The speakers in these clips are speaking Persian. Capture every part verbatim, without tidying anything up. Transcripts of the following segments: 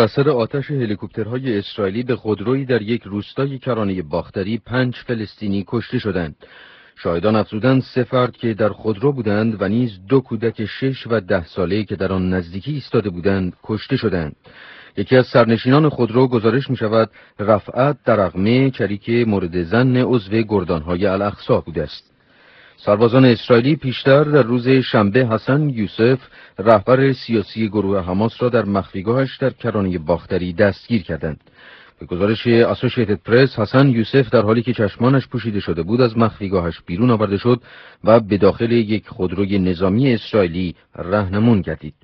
اثر آتش هلیکوپترهای اسرائیلی به خودرویی در یک روستای کرانه باختری پنج فلسطینی کشته شدند. شاهدان افزودند سه فرد که در خودرو بودند و نیز دو کودک شش و ده ساله که در آن نزدیکی ایستاده بودند کشته شدند. یکی از سرنشینان خودرو گزارش می شود رفعت درغمه شریک مورد ظن عضو گردانهای الاقصی بوده است. سربازان اسرائیلی پیشتر در روز شنبه حسن یوسف رهبر سیاسی گروه حماس را در مخفیگاهش در کرانه باختری دستگیر کردند. به گزارش اسوسییتد پرس حسن یوسف در حالی که چشمانش پوشیده شده بود از مخفیگاهش بیرون آورده شد و به داخل یک خودروی نظامی اسرائیلی راهنمون گردید.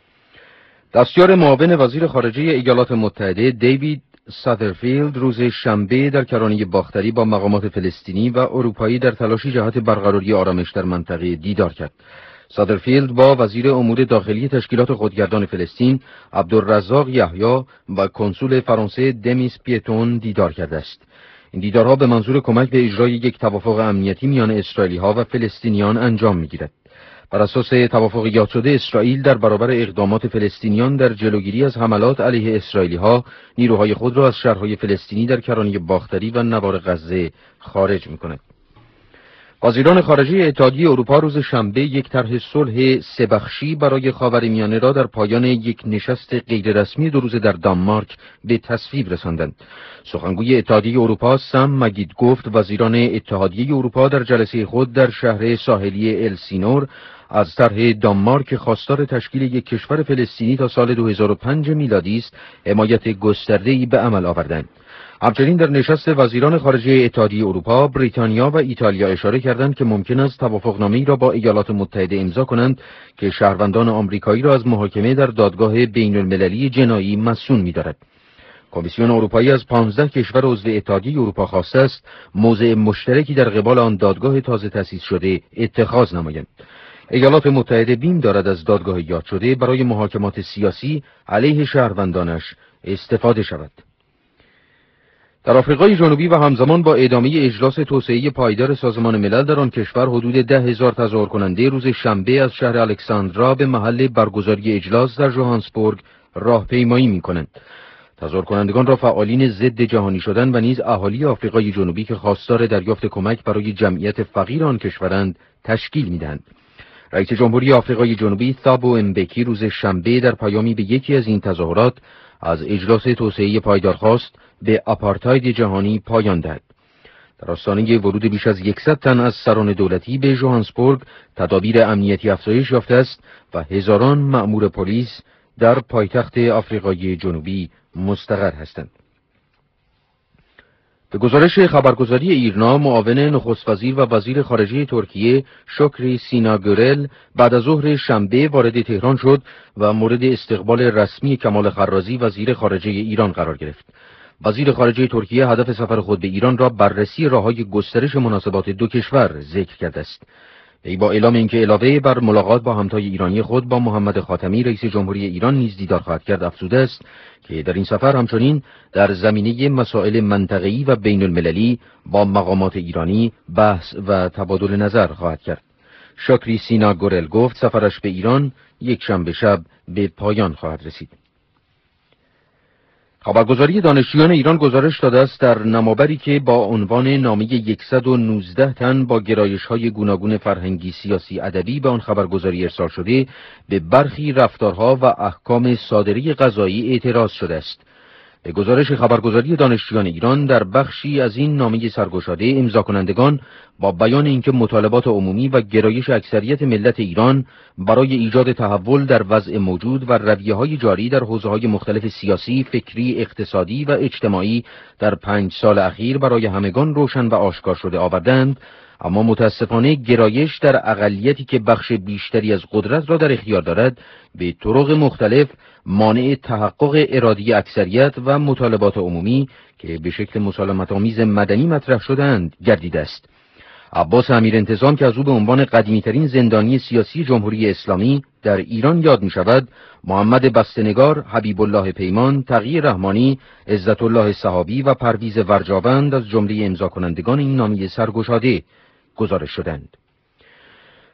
دستیار معاون وزیر خارجه ایالات متحده دیوید سادرفیلد روز شنبه در کرانه باختری با مقامات فلسطینی و اروپایی در تلاشی جهت برقراری آرامش در منطقه دیدار کرد. سادرفیلد با وزیر امور داخلی تشکیلات خودگردان فلسطین عبدالرزاق یحیی و کنسول فرانسه دمیس پیتون دیدار کرده است. این دیدارها به منظور کمک به اجرای یک توافق امنیتی میان اسرائیلی‌ها و فلسطینیان انجام می‌گیرد. بر اساس توافق یاد شده اسرائیل در برابر اقدامات فلسطینیان در جلوگیری از حملات علیه اسرائیلی‌ها نیروهای خود را از شهرهای فلسطینی در کرانه باختری و نوار غزه خارج می‌کند. وزیران خارجه اتحادیه اروپا روز شنبه یک طرح صلح سه‌بخشی برای خاورمیانه را در پایان یک نشست غیررسمی دو روزه در دانمارک به تصویب رساندند. سخنگوی اتحادیه اروپا سم مگید گفت وزیران اتحادیه اروپا در جلسه خود در شهر ساحلی السینور از طرح دانمارک خواستار تشکیل یک کشور فلسطینی تا سال دو هزار و پنج میلادی است حمایت گسترده‌ای به عمل آوردند. همچنین در نشست وزیران خارجه اتحادیه اروپا، بریتانیا و ایتالیا اشاره کردند که ممکن است توافقنامه‌ای را با ایالات متحده امضا کنند که شهروندان آمریکایی را از محاکمه در دادگاه بین‌المللی جنایی مصون می‌دارد. کمیسیون اروپایی از پانزده کشور عضو اتحادیه اروپا خواسته است موضع مشترکی در قبال آن دادگاه تازه تأسیس شده اتخاذ نمایند. ایالات متحده بیم دارد از دادگاه یاد شده برای محاکمات سیاسی علیه شهروندانش استفاده شود. در آفریقای جنوبی و همزمان با ادامه اجلاس توسعه پایدار سازمان ملل در آن کشور حدود ده هزار تظاهر کننده روز شنبه از شهر الکساندرا به محل برگزاری اجلاس در ژوهانسبورگ راهپیمایی می‌کنند. تظاهر کنندگان را فعالین ضد جهانی شدن و نیز اهالی آفریقای جنوبی که خواستار دریافت کمک برای جمعیت فقیر آن کشورند تشکیل می‌دهند. رئیس جمهوری آفریقای جنوبی ثابو امبکی روز شنبه در پیامی به یکی از این تظاهرات از اجلاس توسعه پایدار خواست به آپارتاید جهانی پایان دهد. در آستانه ورود بیش از صد تن از سران دولتی به ژوهانسبورگ تدابیر امنیتی افزایش یافته است و هزاران مأمور پلیس در پایتخت آفریقای جنوبی مستقر هستند. به گزارش خبرگزاری ایرنا، معاون نخست وزیر و وزیر خارجه ترکیه شکری سیناگورل بعد از ظهر شنبه وارد تهران شد و مورد استقبال رسمی کمال خرازی وزیر خارجه ایران قرار گرفت. وزیر خارجه ترکیه هدف سفر خود به ایران را بررسی راه‌های گسترش مناسبات دو کشور ذکر کرده است. وی با اعلام اینکه علاوه بر ملاقات با همتای ایرانی خود با محمد خاتمی رئیس جمهوری ایران نیز دیدار خواهد کرد افزوده است که در این سفر همچنین در زمینه مسائل منطقه‌ای و بین‌المللی با مقامات ایرانی بحث و تبادل نظر خواهد کرد. شکری سیناگورل گفت سفرش به ایران یک شنبه شب به پایان خواهد رسید. خبرگزاری دانشجویان ایران گزارش داده است در نمابری که با عنوان نامه صد و نوزده تن با گرایش‌های گوناگون فرهنگی، سیاسی، ادبی به آن خبرگزاری ارسال شده، به برخی رفتارها و احکام صادری قضایی اعتراض شده است. به گزارش خبرگزاری دانشجویان ایران در بخشی از این نامه سرگشاده امضا کنندگان با بیان اینکه مطالبات عمومی و گرایش اکثریت ملت ایران برای ایجاد تحول در وضع موجود و رویه‌های جاری در حوزه‌های مختلف سیاسی، فکری، اقتصادی و اجتماعی در پنج سال اخیر برای همگان روشن و آشکار شده آوردند، اما متاسفانه گرایش در اقلیتی که بخش بیشتری از قدرت را در اختیار دارد به طرق مختلف مانع تحقق ارادی اکثریت و مطالبات عمومی که به شکل مسالمت‌آمیز مدنی مطرح شدند گردیده است. عباس امیرانتظام که از او به عنوان قدیمی‌ترین زندانی سیاسی جمهوری اسلامی در ایران یاد می‌شود، محمد بسته‌نگار، حبیب الله پیمان، تقی رحمانی، عزت الله صحابی و پرویز ورجاوند از جمله امضا کنندگان این نامه سرگشاده گزارش شدند.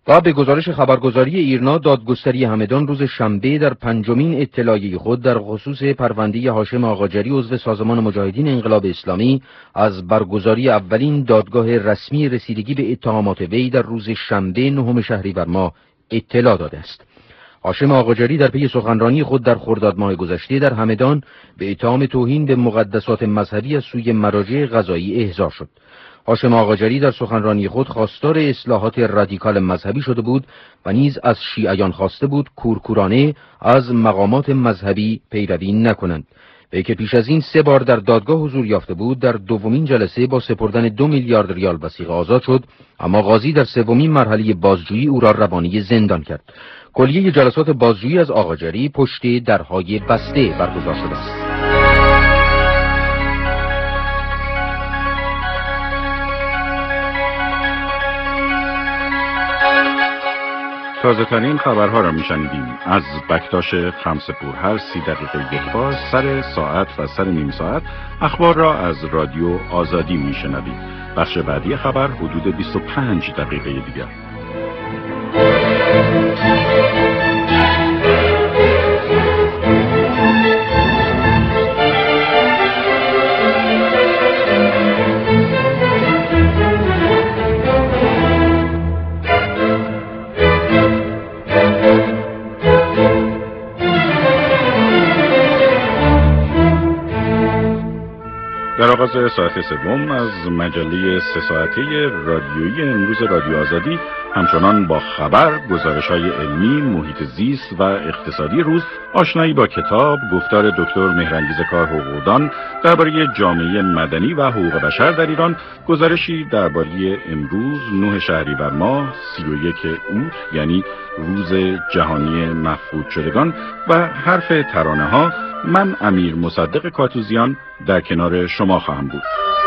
و به گزارش خبرگزاری ایرنا، دادگستری همدان روز شنبه در پنجمین اطلاعیه خود در خصوص پرونده هاشم آقاجری عضو سازمان مجاهدین انقلاب اسلامی از برگزاری اولین دادگاه رسمی رسیدگی به اتهامات وی در روز شنبه نهم شهریور ماه اطلاع داده است. هاشم آقاجری در پی سخنرانی خود در خرداد ماه گذشته در همدان به اتهام توهین به مقدسات مذهبی از سوی مراجع قضایی احضار شد. هاشم آقاجری در سخنرانی خود خواستار اصلاحات رادیکال مذهبی شده بود و نیز از شیعیان خواسته بود کورکورانه از مقامات مذهبی پیروی نکنند. وی که پیش از این سه بار در دادگاه حضور یافته بود، در دومین جلسه با سپردن دو میلیارد ریال وثیقه آزاد شد، اما قاضی در سومین مرحله بازجویی او را روانه زندان کرد. کلیه جلسات بازجویی از آقاجری پشت درهای بسته برگزار شده است. تازه ترین خبرها را میشنیدیم از بکتاش خمسپور. هر سی دقیقه یک بار سر ساعت و سر نیم ساعت اخبار را از رادیو آزادی میشنوید. بخش بعدی خبر حدود بیست و پنج دقیقه دیگر. در آغاز ساعت سوم از مجله سه ساعته رادیویی امروز رادیو آزادی همچنان با خبر، گزارش‌های علمی، محیط زیست و اقتصادی روز، آشنایی با کتاب، گفتار دکتر مهرانگیز کار حقوقدان درباره جامعه مدنی و حقوق بشر در ایران، گزارشی درباره امروز نه شهریور ماه سی و یک اوت یعنی روز جهانی مفقود شدگان و حرف ترانه‌ها. من امیر مصدق کاتوزیان در کنار شما خواهم بود.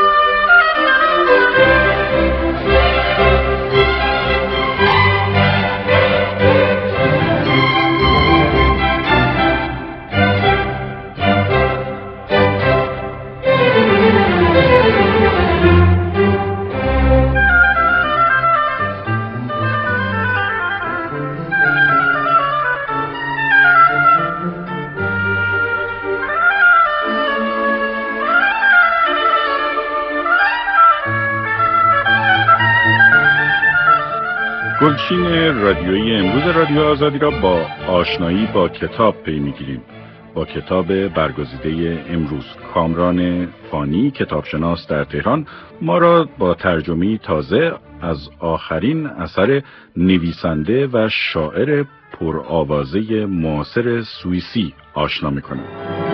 گلچین رادیویی امروز رادیو آزادی را با آشنایی با کتاب پی می‌گیریم. با کتاب برگزیده امروز، کامران فانی، کتابشناس در تهران، ما را با ترجمه تازه از آخرین اثر نویسنده و شاعر پرآوازه معاصر سوئیسی آشنا می‌کند.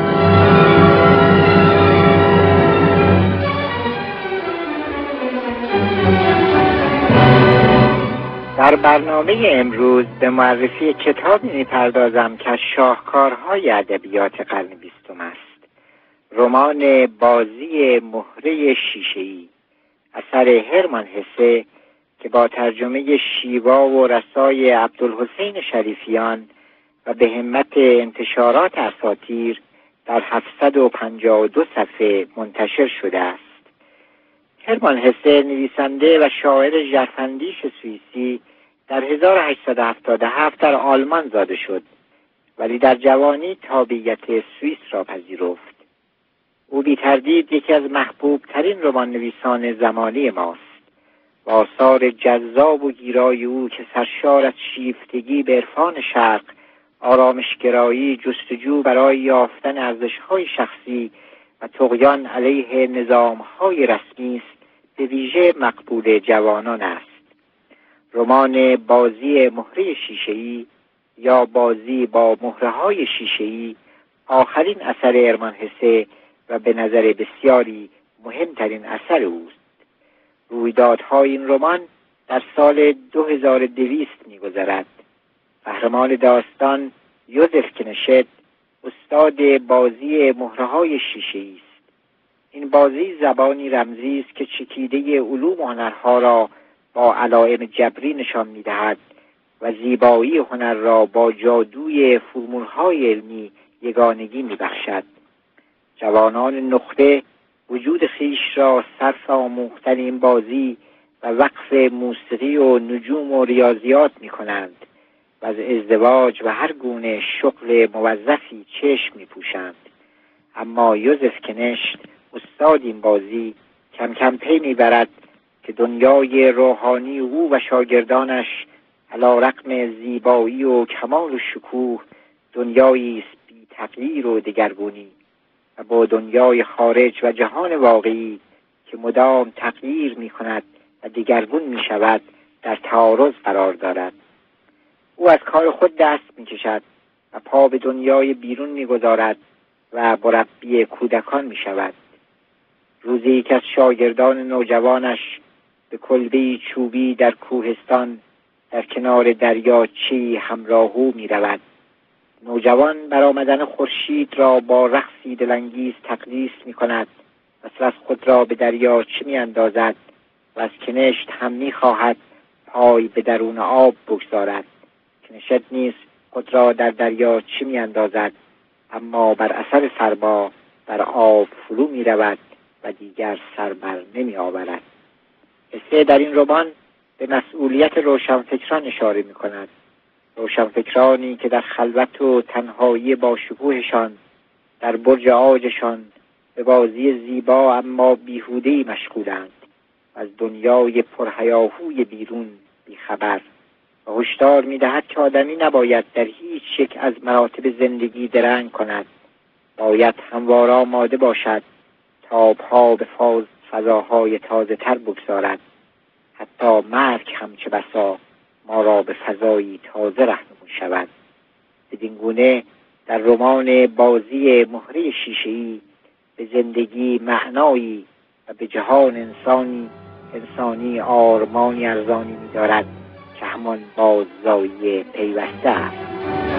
در برنامه امروز به معرفی کتابی می‌پردازم که از شاهکارهای ادبیات قرن بیستم است. رمان بازی مهره شیشه‌ای اثر هرمان هسه که با ترجمه شیوا و رسای عبدالحسین شریفیان و به همت انتشارات اساطیر در هفتصد و پنجاه و دو صفحه منتشر شده است. هرمان هسه نویسنده و شاعر ژرفندیش سوئیسی در هزار و هشتصد و هفتاد و هفت در آلمان زاده شد، ولی در جوانی تابعیت سوئیس را پذیرفت. او بی تردید یکی از محبوب ترین رمان نویسان زمانه ماست و آثار جذاب و گیرای او که سرشار از شیفتگی به عرفان شرق، آرامشگرایی، جستجو برای یافتن ارزش‌های شخصی و طغیان علیه نظام‌های رسمی است، به ویژه مقبول جوانان است. رمان بازی مهره شیشه‌ای یا بازی با مهره‌های شیشه‌ای آخرین اثر هرمان هسه و به نظر بسیاری مهمترین اثر اوست. رویدادهای این رمان در سال دو هزار و دویست می‌گذرد. قهرمان داستان یوزف کنشت استاد بازی مهره‌های شیشه‌ای است. این بازی زبانی رمزی است که چکیده علوم و هنرها را با علائم جبری نشان می‌دهد و زیبایی هنر را با جادوی فرمول‌های علمی یگانگی می‌بخشد. جوانان نخبه وجود خیش را صرف آموختن این بازی و وقف موسیقی و نجوم و ریاضیات می کنند و از ازدواج و هر گونه شغل موظفی چشم می پوشند. اما یوزف کنشت استاد این بازی کم کم پی می برد که دنیای روحانی او و شاگردانش علی رغم زیبایی و کمال و شکوه دنیایی است بی تغییر و دگرگونی و با دنیای خارج و جهان واقعی که مدام تغییر می کند و دگرگون می شود در تعارض قرار دارد. او از کار خود دست می کشد و پا به دنیای بیرون می گذارد و مربی کودکان می شود. روزی یک از شاگردان نوجوانش به کلبه‌ای چوبی در کوهستان در کنار دریاچه‌ای همراهو می رود. نوجوان برآمدن خورشید را با رقصی دلانگیز تقدیس می کند و سپس خود را به دریاچه می اندازد و از کنشت هم می خواهد پای به درون آب بگذارد. کنشت نیز خود را در دریاچه می اندازد، اما بر اثر سرما در آب فرو می رود و دیگر سر بر نمی آورد. قصه در این رمان به مسئولیت روشنفکران اشاره می کند. روشنفکرانی که در خلوت و تنهایی با شکوهشان در برج عاجشان به بازی زیبا اما بیهوده‌ای مشغولند و از دنیای پرهیاهوی بیرون بیخبر و هشدار می‌دهد که آدمی نباید در هیچ یک از مراتب زندگی درنگ کند. باید همواره آماده باشد تا پا به فاز فضاهای تازه تر بگذارد. حتی مرگ هم چه بسا ما را به فضایی تازه رهنمون شود. بدین گونه در رمان بازی مهره شیشه‌ای به زندگی معنایی و به جهان انسانی انسانی آرمانی ارزانی می‌دارد که همان باززایی پیوسته است.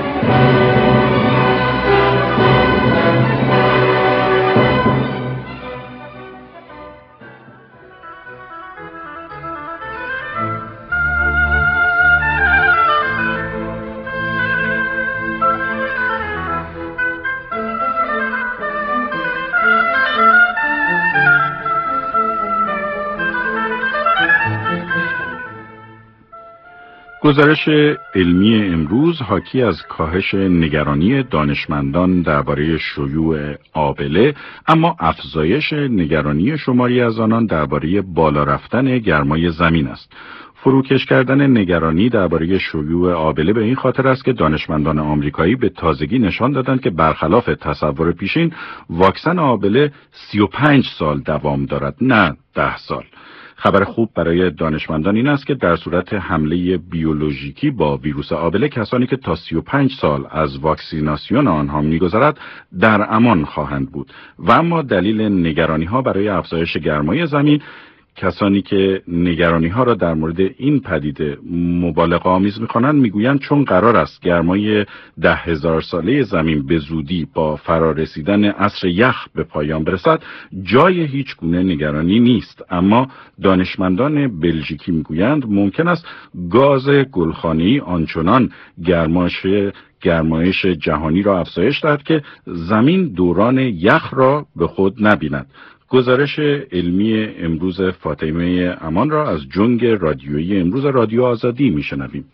گزارش علمی امروز حاکی از کاهش نگرانی دانشمندان درباره شیوع آبله، اما افزایش نگرانی شماری از آنان درباره بالا رفتن گرمای زمین است. فروکش کردن نگرانی درباره شیوع آبله به این خاطر است که دانشمندان آمریکایی به تازگی نشان دادند که برخلاف تصور پیشین واکسن آبله سی و پنج سال دوام دارد، نه ده سال. خبر خوب برای دانشمندان این است که در صورت حمله بیولوژیکی با ویروس آبله کسانی که تا سی و پنج سال از واکسیناسیون آنها می‌گذرد در امان خواهند بود. و اما دلیل نگرانی ها برای افزایش گرمای زمین، کسانی که نگرانی ها را در مورد این پدیده مبالغه آمیز می‌خوانند میگویند چون قرار است گرمای ده هزار ساله زمین به زودی با فرارسیدن عصر یخ به پایان برسد، جای هیچ گونه نگرانی نیست. اما دانشمندان بلژیکی میگویند ممکن است گاز گلخانه‌ای آنچنان گرمایش گرمایش جهانی را افزایش دهد که زمین دوران یخ را به خود نبیند. گزارش علمی امروز فاطمه امان را از جنگ رادیویی امروز رادیو آزادی میشنویم.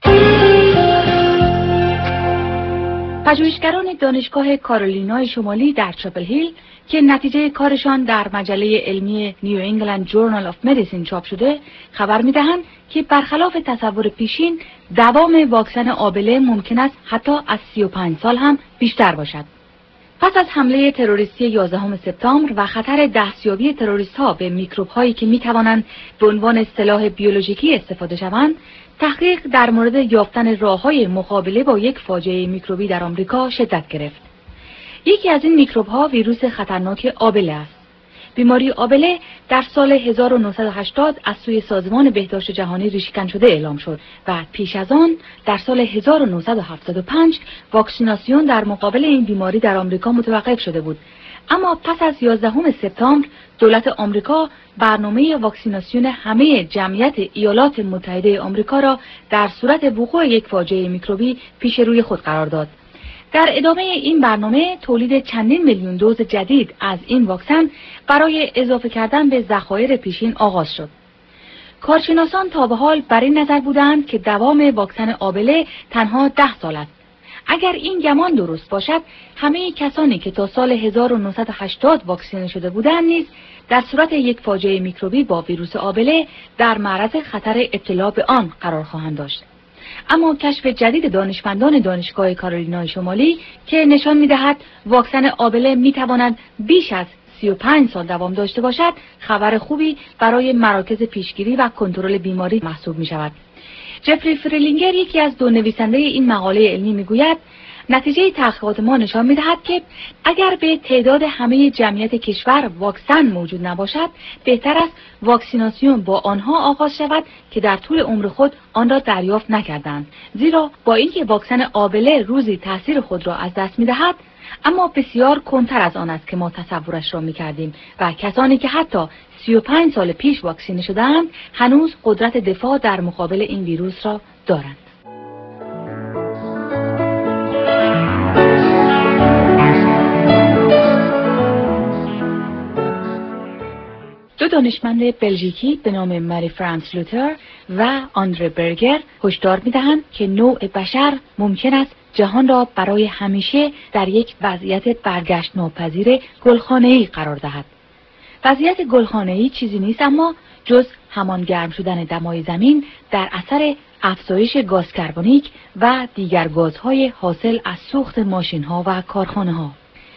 پژوهشگران دانشگاه کارولینای شمالی در چاپل هیل که نتیجه کارشان در مجله علمی نیو انگلند جورنال آف مدیسین چاپ شده، خبر می‌دهند که برخلاف تصور پیشین دوام واکسن آبله ممکن است حتی از سی و پنج سال هم بیشتر باشد. پس از حمله تروریستی یازدهم سپتامبر و خطر دستیابی تروریست‌ها به میکروب‌هایی که می‌توانند به عنوان سلاح بیولوژیکی استفاده شوند، تحقیق در مورد یافتن راه‌های مقابله با یک فاجعه میکروبی در آمریکا شدت گرفت. یکی از این میکروب‌ها ویروس خطرناک آبله است. بیماری آبله در سال هزار و نهصد و هشتاد از سوی سازمان بهداشت جهانی ریشه‌کن شده اعلام شد و پیش از آن در سال هزار و نهصد و هفتاد و پنج واکسیناسیون در مقابل این بیماری در آمریکا متوقف شده بود. اما پس از یازدهم سپتامبر دولت آمریکا برنامه واکسیناسیون همه جمعیت ایالات متحده آمریکا را در صورت وقوع یک فاجعه میکروبی پیش روی خود قرار داد. در ادامه این برنامه تولید چندین میلیون دوز جدید از این واکسن برای اضافه کردن به ذخایر پیشین آغاز شد. کارشناسان تا به حال بر این نظر بودند که دوام واکسن آبله تنها ده سال است. اگر این گمان درست باشد، همه کسانی که تا سال هزار و نهصد و هشتاد واکسینه شده بودند نیز در صورت یک فاجعه میکروبی با ویروس آبله در معرض خطر ابتلا به آن قرار خواهند داشت. اما کشف جدید دانشمندان دانشگاه کارولینای شمالی که نشان می‌دهد واکسن آبله می‌تواند بیش از سی و پنج سال دوام داشته باشد، خبر خوبی برای مراکز پیشگیری و کنترل بیماری محسوب می‌شود. جفری فریلینگر، یکی از دو نویسنده این مقاله علمی، میگوید نتیجه تحقیقات ما نشان می‌دهد که اگر به تعداد همه جمعیت کشور واکسن موجود نباشد، بهتر است واکسیناسیون با آنها آغاز شود که در طول عمر خود آن را دریافت نکردند، زیرا با اینکه واکسن آبله روزی تاثیر خود را از دست می‌دهد، اما بسیار کمتر از آن است که ما تصورش را می‌کردیم و کسانی که حتی سی و پنج سال پیش واکسینه شده‌اند هنوز قدرت دفاع در مقابل این ویروس را دارند. دو دانشمند بلژیکی به نام ماری فرانس لوتر و آندره برگر هشدار می‌دهند که نوع بشر ممکن است جهان را برای همیشه در یک وضعیت برگشت ناپذیر گلخانه‌ای قرار دهد. وضعیت گلخانه‌ای چیزی نیست اما جز همان گرم شدن دمای زمین در اثر افزایش گاز کربونیک و دیگر گازهای حاصل از سوخت ماشین‌ها و کارخانه‌ها.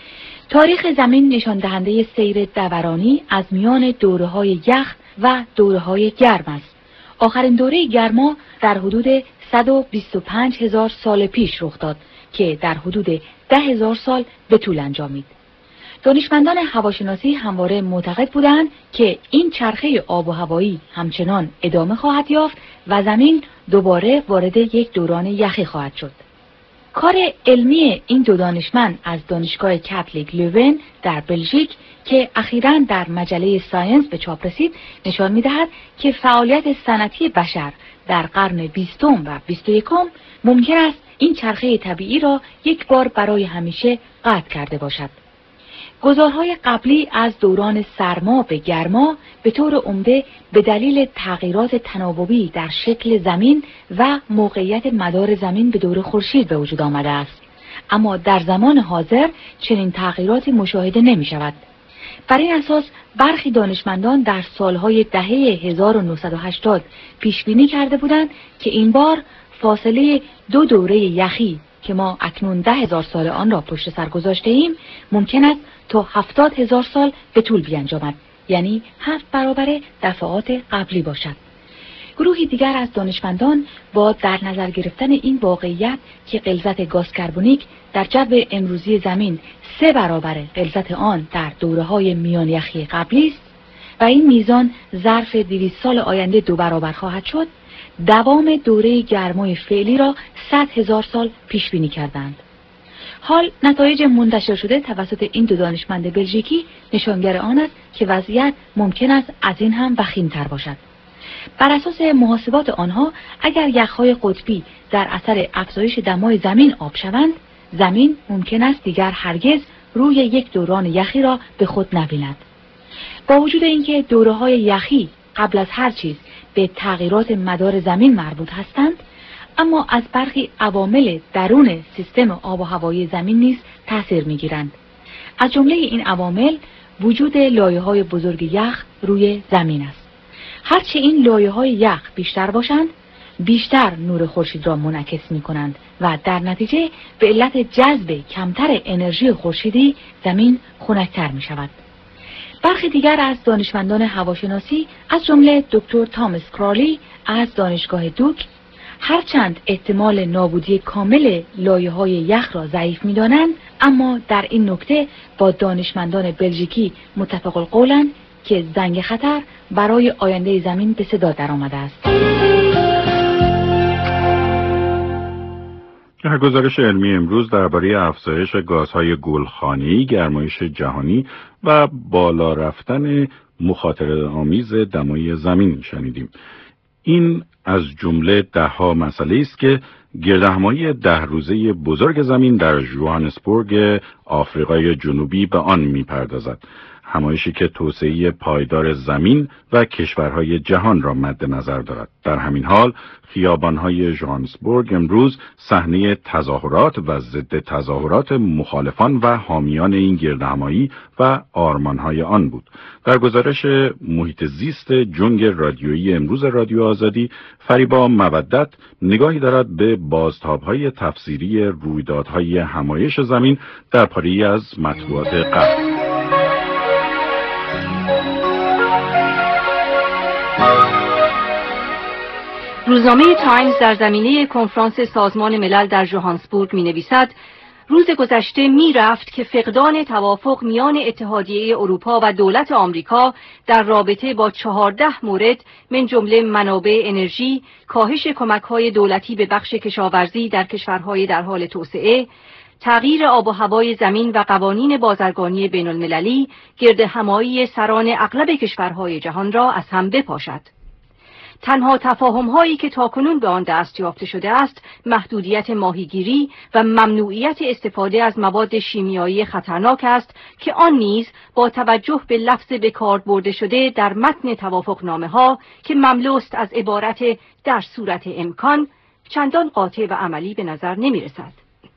تاریخ زمین نشان دهنده سیر دورانی از میان دوره‌های یخ و دوره‌های گرم است. آخرین دوره گرما در حدود صد و بیست و پنج هزار سال پیش رخ داد که در حدود ده هزار سال به طول انجامید. دانشمندان هواشناسی همواره معتقد بودند که این چرخه آب و هوایی همچنان ادامه خواهد یافت و زمین دوباره وارد یک دوران یخی خواهد شد. کار علمی این دو دانشمند از دانشگاه کاتولیک لوون در بلژیک که اخیراً در مجله ساینس به چاپ رسید نشان می‌دهد که فعالیت صنعتی بشر در قرن بیستم و بیست و یکم ممکن است این چرخه طبیعی را یک بار برای همیشه قطع کرده باشد. گزارهای قبلی از دوران سرما به گرما به طور عمده به دلیل تغییرات تناوبی در شکل زمین و موقعیت مدار زمین به دور خورشید به وجود آمده است. اما در زمان حاضر چنین تغییراتی مشاهده نمی شود. بر این اساس برخی دانشمندان در سالهای دهه هزار و نهصد و هشتاد پیش بینی کرده بودند که این بار فاصله دو دوره یخی که ما اکنون ده هزار سال آن را پشت سر گذاشته ایم ممکن است تا هفتاد هزار سال به طول بیانجامد، یعنی هفت برابر دفعات قبلی باشد. گروهی دیگر از دانشمندان با در نظر گرفتن این واقعیت که غلظت گاز کربونیک در جو امروزی زمین سه برابر غلظت آن در دوره‌های میان یخی قبلی است و این میزان ظرف دویست سال آینده دو برابر خواهد شد، دوام دوره گرمای فعلی را صد هزار سال پیش بینی کردند. حال نتایج منتشر شده توسط این دو دانشمند بلژیکی نشانگر آن است که وضعیت ممکن است از این هم وخیم‌تر باشد. بر اساس محاسبات آنها اگر یخ‌های قطبی در اثر افزایش دمای زمین آب شوند، زمین ممکن است دیگر هرگز روی یک دوران یخی را به خود نبیند. با وجود اینکه دوره‌های یخی قبل از هر چیز به تغییرات مدار زمین مربوط هستند، اما از برخی عوامل درون سیستم آب و هوایی زمین نیز تأثیر می‌گیرند. از جمله این عوامل وجود لایه‌های بزرگ یخ روی زمین است. هرچه این لایه‌های یخ بیشتر باشند، بیشتر نور خورشید را منعکس می‌کنند و در نتیجه به علت جذب کمتر انرژی خورشیدی زمین خنک‌تر می‌شود. برخی دیگر از دانشمندان هواشناسی از جمله دکتر تامس کرالی از دانشگاه دوک هرچند احتمال نابودی کامل لایه‌های یخ را ضعیف می‌دانند، اما در این نکته با دانشمندان بلژیکی متفق القولند که زنگ خطر برای آینده زمین به صدا درآمده است. در گزارش علمی امروز درباره افزایش گازهای گلخانه‌ای، گرمایش جهانی و بالا رفتن مخاطره‌آمیز دمای زمین شنیدیم. این از جمله ده‌ها مسئله است که گردهمایی ده روزه بزرگ زمین در ژوهانسبورگ آفریقای جنوبی به آن می‌پردازد. همایشی که توسعه پایدار زمین و کشورهای جهان را مد نظر دارد. در همین حال خیابان‌های ژوهانسبورگ امروز صحنه تظاهرات و ضد تظاهرات مخالفان و حامیان این گردهمایی و آرمان‌های آن بود. در گزارش محیط زیست جنگ رادیویی امروز رادیو آزادی، فریبا مودت نگاهی دارد به بازتاب‌های تفسیری رویدادهای همایش زمین در پاری از مطبوعات قبل. روزنامه تایمز در زمینه کنفرانس سازمان ملل در ژوهانسبورگ می‌نویسد روز گذشته می رفت که فقدان توافق میان اتحادیه اروپا و دولت آمریکا در رابطه با چهارده مورد من جمله منابع انرژی، کاهش کمک‌های دولتی به بخش کشاورزی در کشورهای در حال توسعه، تغییر آب و هوای زمین و قوانین بازرگانی بین المللی گرد همایی سران اغلب کشورهای جهان را از هم بپاشد. تنها تفاهم هایی که تاکنون به آن دست یافته شده است محدودیت ماهیگیری و ممنوعیت استفاده از مواد شیمیایی خطرناک است که آن نیز با توجه به لفظ به کار برده شده در متن توافقنامه ها که مملوست از عبارت در صورت امکان چندان قاطع و عملی به نظر نمی رسد.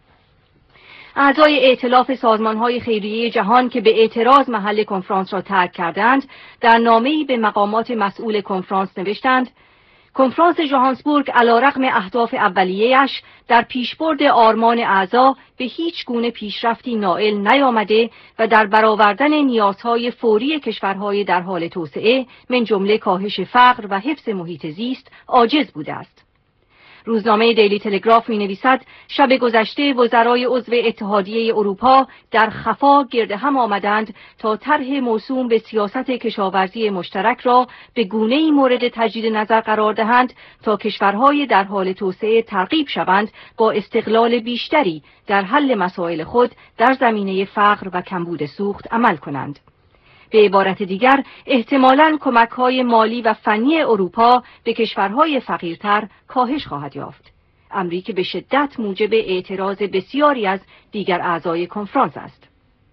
اعضای ائتلاف سازمان‌های خیریه جهان که به اعتراض محل کنفرانس را ترک کردند، در نامه‌ای به مقامات مسئول کنفرانس نوشتند: کنفرانس ژوهانسبورگ علیرغم اهداف اولیه‌اش در پیشبرد آرمان اعضا به هیچ گونه پیشرفتی نائل نیامده و در برآوردن نیازهای فوری کشورهای در حال توسعه من جمله کاهش فقر و حفظ محیط زیست عاجز بوده است. روزنامه دیلی تلگراف می نویسد شب گذشته وزرای عضو اتحادیه اروپا در خفا گرد هم آمدند تا طرح موسوم به سیاست کشاورزی مشترک را به گونه‌ای مورد تجدید نظر قرار دهند تا کشورهای در حال توسعه ترغیب شوند با استقلال بیشتری در حل مسائل خود در زمینه فقر و کمبود سوخت عمل کنند. به عبارت دیگر احتمالاً کمک‌های مالی و فنی اروپا به کشورهای فقیرتر کاهش خواهد یافت. امری که به شدت موجب اعتراض بسیاری از دیگر اعضای کنفرانس است.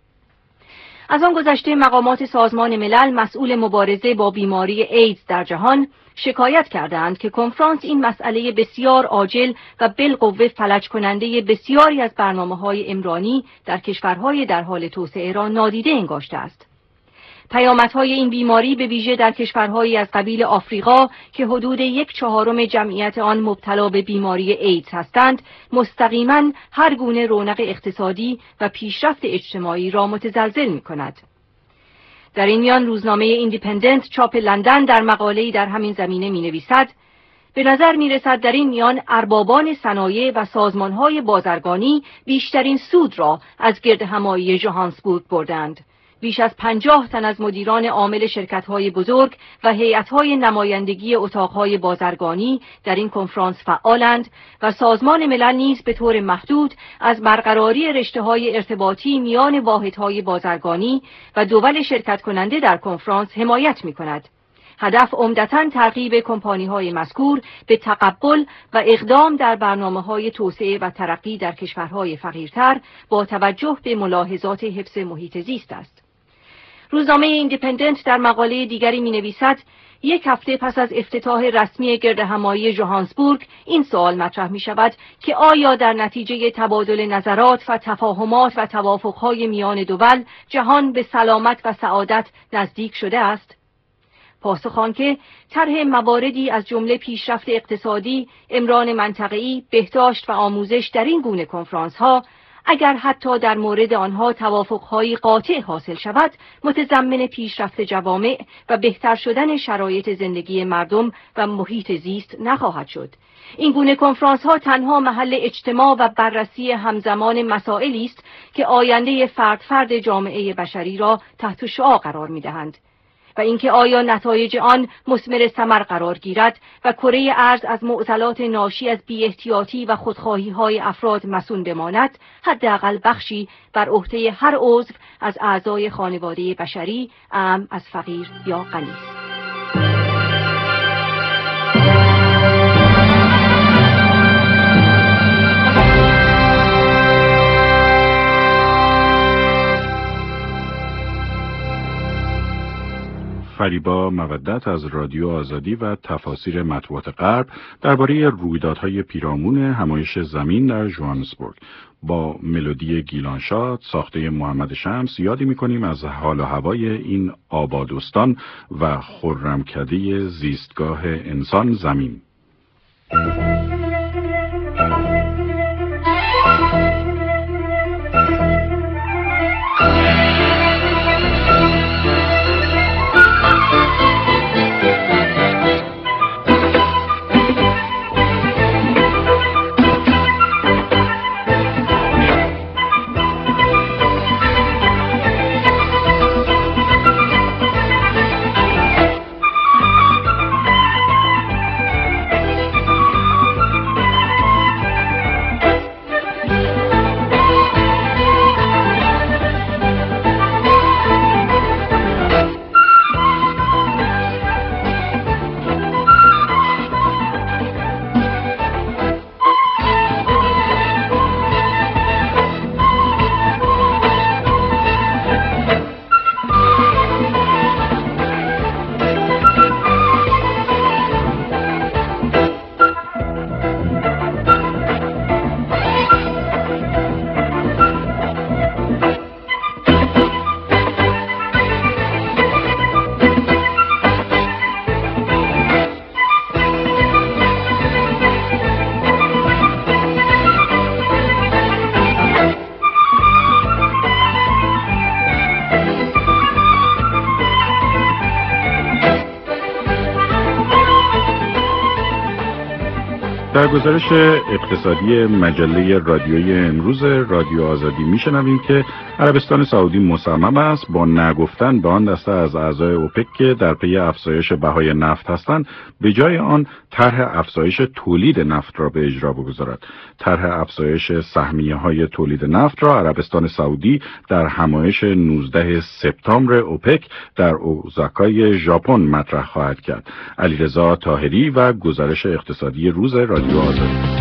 از آن گذشته مقامات سازمان ملل مسئول مبارزه با بیماری ایدز در جهان شکایت کردند که کنفرانس این مسئله بسیار عاجل و بالقوه فلج کننده بسیاری از برنامه‌های عمرانی در کشورهای در حال توسعه را نادیده انگاشته است. پیامدهای این بیماری به ویژه در کشورهایی از قبیل آفریقا که حدود یک چهارم جمعیت آن مبتلا به بیماری ایدز هستند، مستقیما هر گونه رونق اقتصادی و پیشرفت اجتماعی را متزلزل می‌کند. در این میان روزنامه ایندیپندنت چاپ لندن در مقاله‌ای در همین زمینه می‌نویسد: به نظر می‌رسد در این میان اربابان صنایع و سازمان‌های بازرگانی بیشترین سود را از گردهمایی ژوهانسبورگ بردند. بیش از پنجاه تن از مدیران عامل شرکت‌های بزرگ و هیئت‌های نمایندگی اتاق‌های بازرگانی در این کنفرانس فعالند و سازمان ملل نیز به طور محدود از برقراری رشته‌های ارتباطی میان واحدهای بازرگانی و دول شرکت کننده در کنفرانس حمایت می‌کند. هدف عمدتاً ترغیب کمپانی‌های مذکور به تقبل و اقدام در برنامه‌های توسعه و ترقی در کشورهای فقیرتر با توجه به ملاحظات حفظ محیط زیست است. روزنامه ایندیپندنت در مقاله دیگری می‌نویسد: یک هفته پس از افتتاح رسمی گردهمایی ژوهانسبورگ این سوال مطرح می‌شود که آیا در نتیجه تبادل نظرات و تفاهمات و توافق‌های میان دول جهان به سلامت و سعادت نزدیک شده است؟ پاسخ آن که طرح مواردی از جمله پیشرفت اقتصادی، امران منطقه‌ای، بهداشت و آموزش در این گونه کنفرانس‌ها اگر حتی در مورد آنها توافق‌های قاطع حاصل شود، متضمن پیشرفت جوامع و بهتر شدن شرایط زندگی مردم و محیط زیست نخواهد شد. این گونه کنفرانس‌ها تنها محل اجتماع و بررسی همزمان مسائلی است که آینده فرد فرد جامعه بشری را تحت شعاع قرار می‌دهند. و اینکه آیا نتایج آن مثمر ثمر قرار گیرد و کره ارض از معضلات ناشی از بی‌احتیاطی و خودخواهی‌های افراد مسون بماند، حداقل بخشی بر عهده هر عضو از اعضای خانواده بشری، اعم از فقیر یا غنی است. فریبا مودت از رادیو آزادی و تفاسیر مطبوعات غرب درباره رویدادهای پیرامون همایش زمین در ژوهانسبورگ با ملودی گیلانشاد ساخته محمد شمس یادی می‌کنیم از حال و هوای این آبادستان و خرمکده زیستگاه انسان زمین. در گزارش اقتصادی مجله رادیویی امروز رادیو آزادی میشنویم که عربستان سعودی مصمم است با نگفتن به آن دسته از اعضای اوپک که در پی افزایش بهای نفت هستند به جای آن طرح افزایش تولید نفت را به اجرا بگذارد. طرح افزایش سهمیه‌های تولید نفت را عربستان سعودی در همایش نوزدهم سپتامبر اوپک در اوزاکای ژاپن مطرح خواهد کرد. علیرضا طاهری و گزارش اقتصادی روز رادیو آزادی.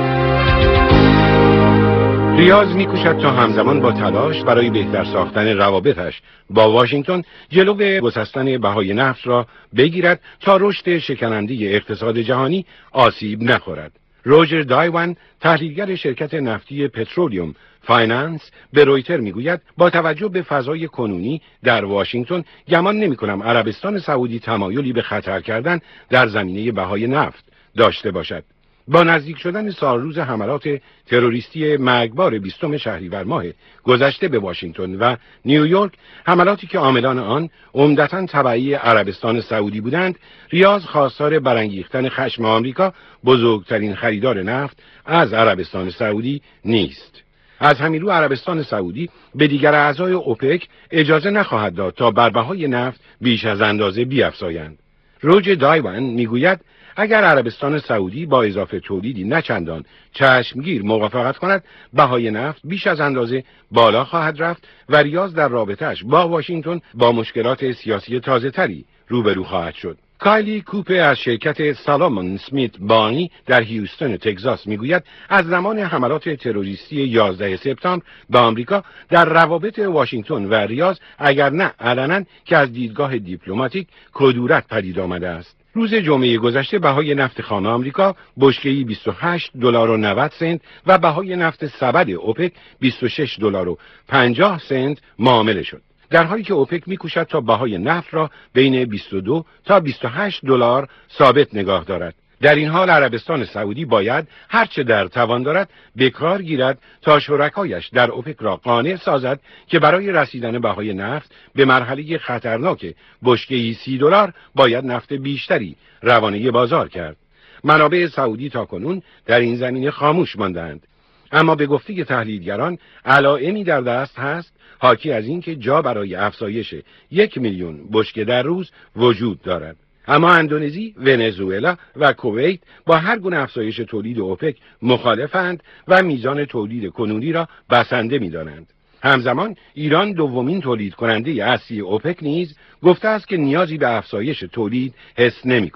ریاض می‌کوشد تا همزمان با تلاش برای بهتر ساختن روابطش با واشنگتن جلو گسستن بهای نفت را بگیرد تا رشد شکننده اقتصاد جهانی آسیب نخورد. روجر دایوان تحلیلگر شرکت نفتی پترولیوم فایننس به رویتر میگوید با توجه به فضای کنونی در واشنگتن گمان نمی‌کنم عربستان سعودی تمایلی به خطر کردن در زمینه بهای نفت داشته باشد. با نزدیک شدن سالروز حملات تروریستی مرگبار بیستم شهریور ماه گذشته به واشنگتن و نیویورک، حملاتی که عاملان آن عمدتاً تبعی عربستان سعودی بودند، ریاض خواستار برانگیختن خشم آمریکا، بزرگترین خریدار نفت از عربستان سعودی، نیست. از همین رو عربستان سعودی به دیگر اعضای اوپک اجازه نخواهد داد تا بر بهای نفت بیش از اندازه بیفزایند. روج دایوان میگوید اگر عربستان سعودی با اضافه تولیدی نچندان چشمگیر موافقت کند، بهای نفت بیش از اندازه بالا خواهد رفت و ریاض در رابطه‌اش با واشنگتن با مشکلات سیاسی تازه‌تری روبرو خواهد شد. کایلی کوپه از شرکت سالامون سمیت بانی در هیوستن تگزاس میگوید از زمان حملات تروریستی یازدهم سپتامبر به آمریکا در روابط واشنگتن و ریاض اگر نه علنا که از دیدگاه دیپلماتیک کدورت پدید آمده است. روز جمعه گذشته بهای نفت خام آمریکا بشکه‌ای بیست و هشت دلار و نود سنت و بهای نفت سبد اوپک بیست و شش دلار و پنجاه سنت معامله شد. در حالی که اوپک می‌کوشد تا بهای نفت را بین بیست و دو تا بیست و هشت دلار ثابت نگاه دارد. در این حال عربستان سعودی باید هرچه در توان دارد به کار گیرد تا شرکایش در اوپک را قانع سازد که برای رسیدن بهای نفت به مرحله خطرناک بشکه‌ای سی دلار باید نفت بیشتری روانه بازار کرد. منابع سعودی تاکنون در این زمینه خاموش ماندند، اما به گفته تحلیلگران علائمی در دست هست حاکی از این که جا برای افزایش یک میلیون بشکه در روز وجود دارد. اما اندونزی، ونزوئلا و کویت با هر گونه افزایش تولید اوپک مخالفند و میزان تولید کنونی را بسنده می‌دانند. همزمان ایران دومین تولید کننده اصلی اوپک نیز گفته است که نیازی به افزایش تولید حس نمی‌کند.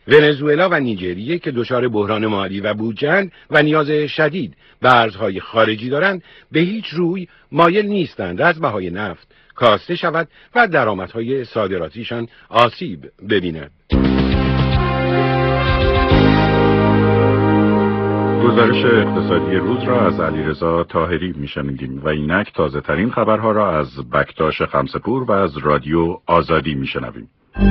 ونزوئلا و نیجریه که دچار بحران مالی و بودجه‌اند و نیاز شدید به ارزهای خارجی دارند، به هیچ روی مایل نیستند از بهای نفت کاسته شود و درآمدهای صادراتیشان آسیب ببیند. گزارش اقتصادی روز را از علیرضا طاهری میشنیدیم و اینک تازه ترین خبرها را از بکتاش خمسه‌پور و از رادیو آزادی میشنویم.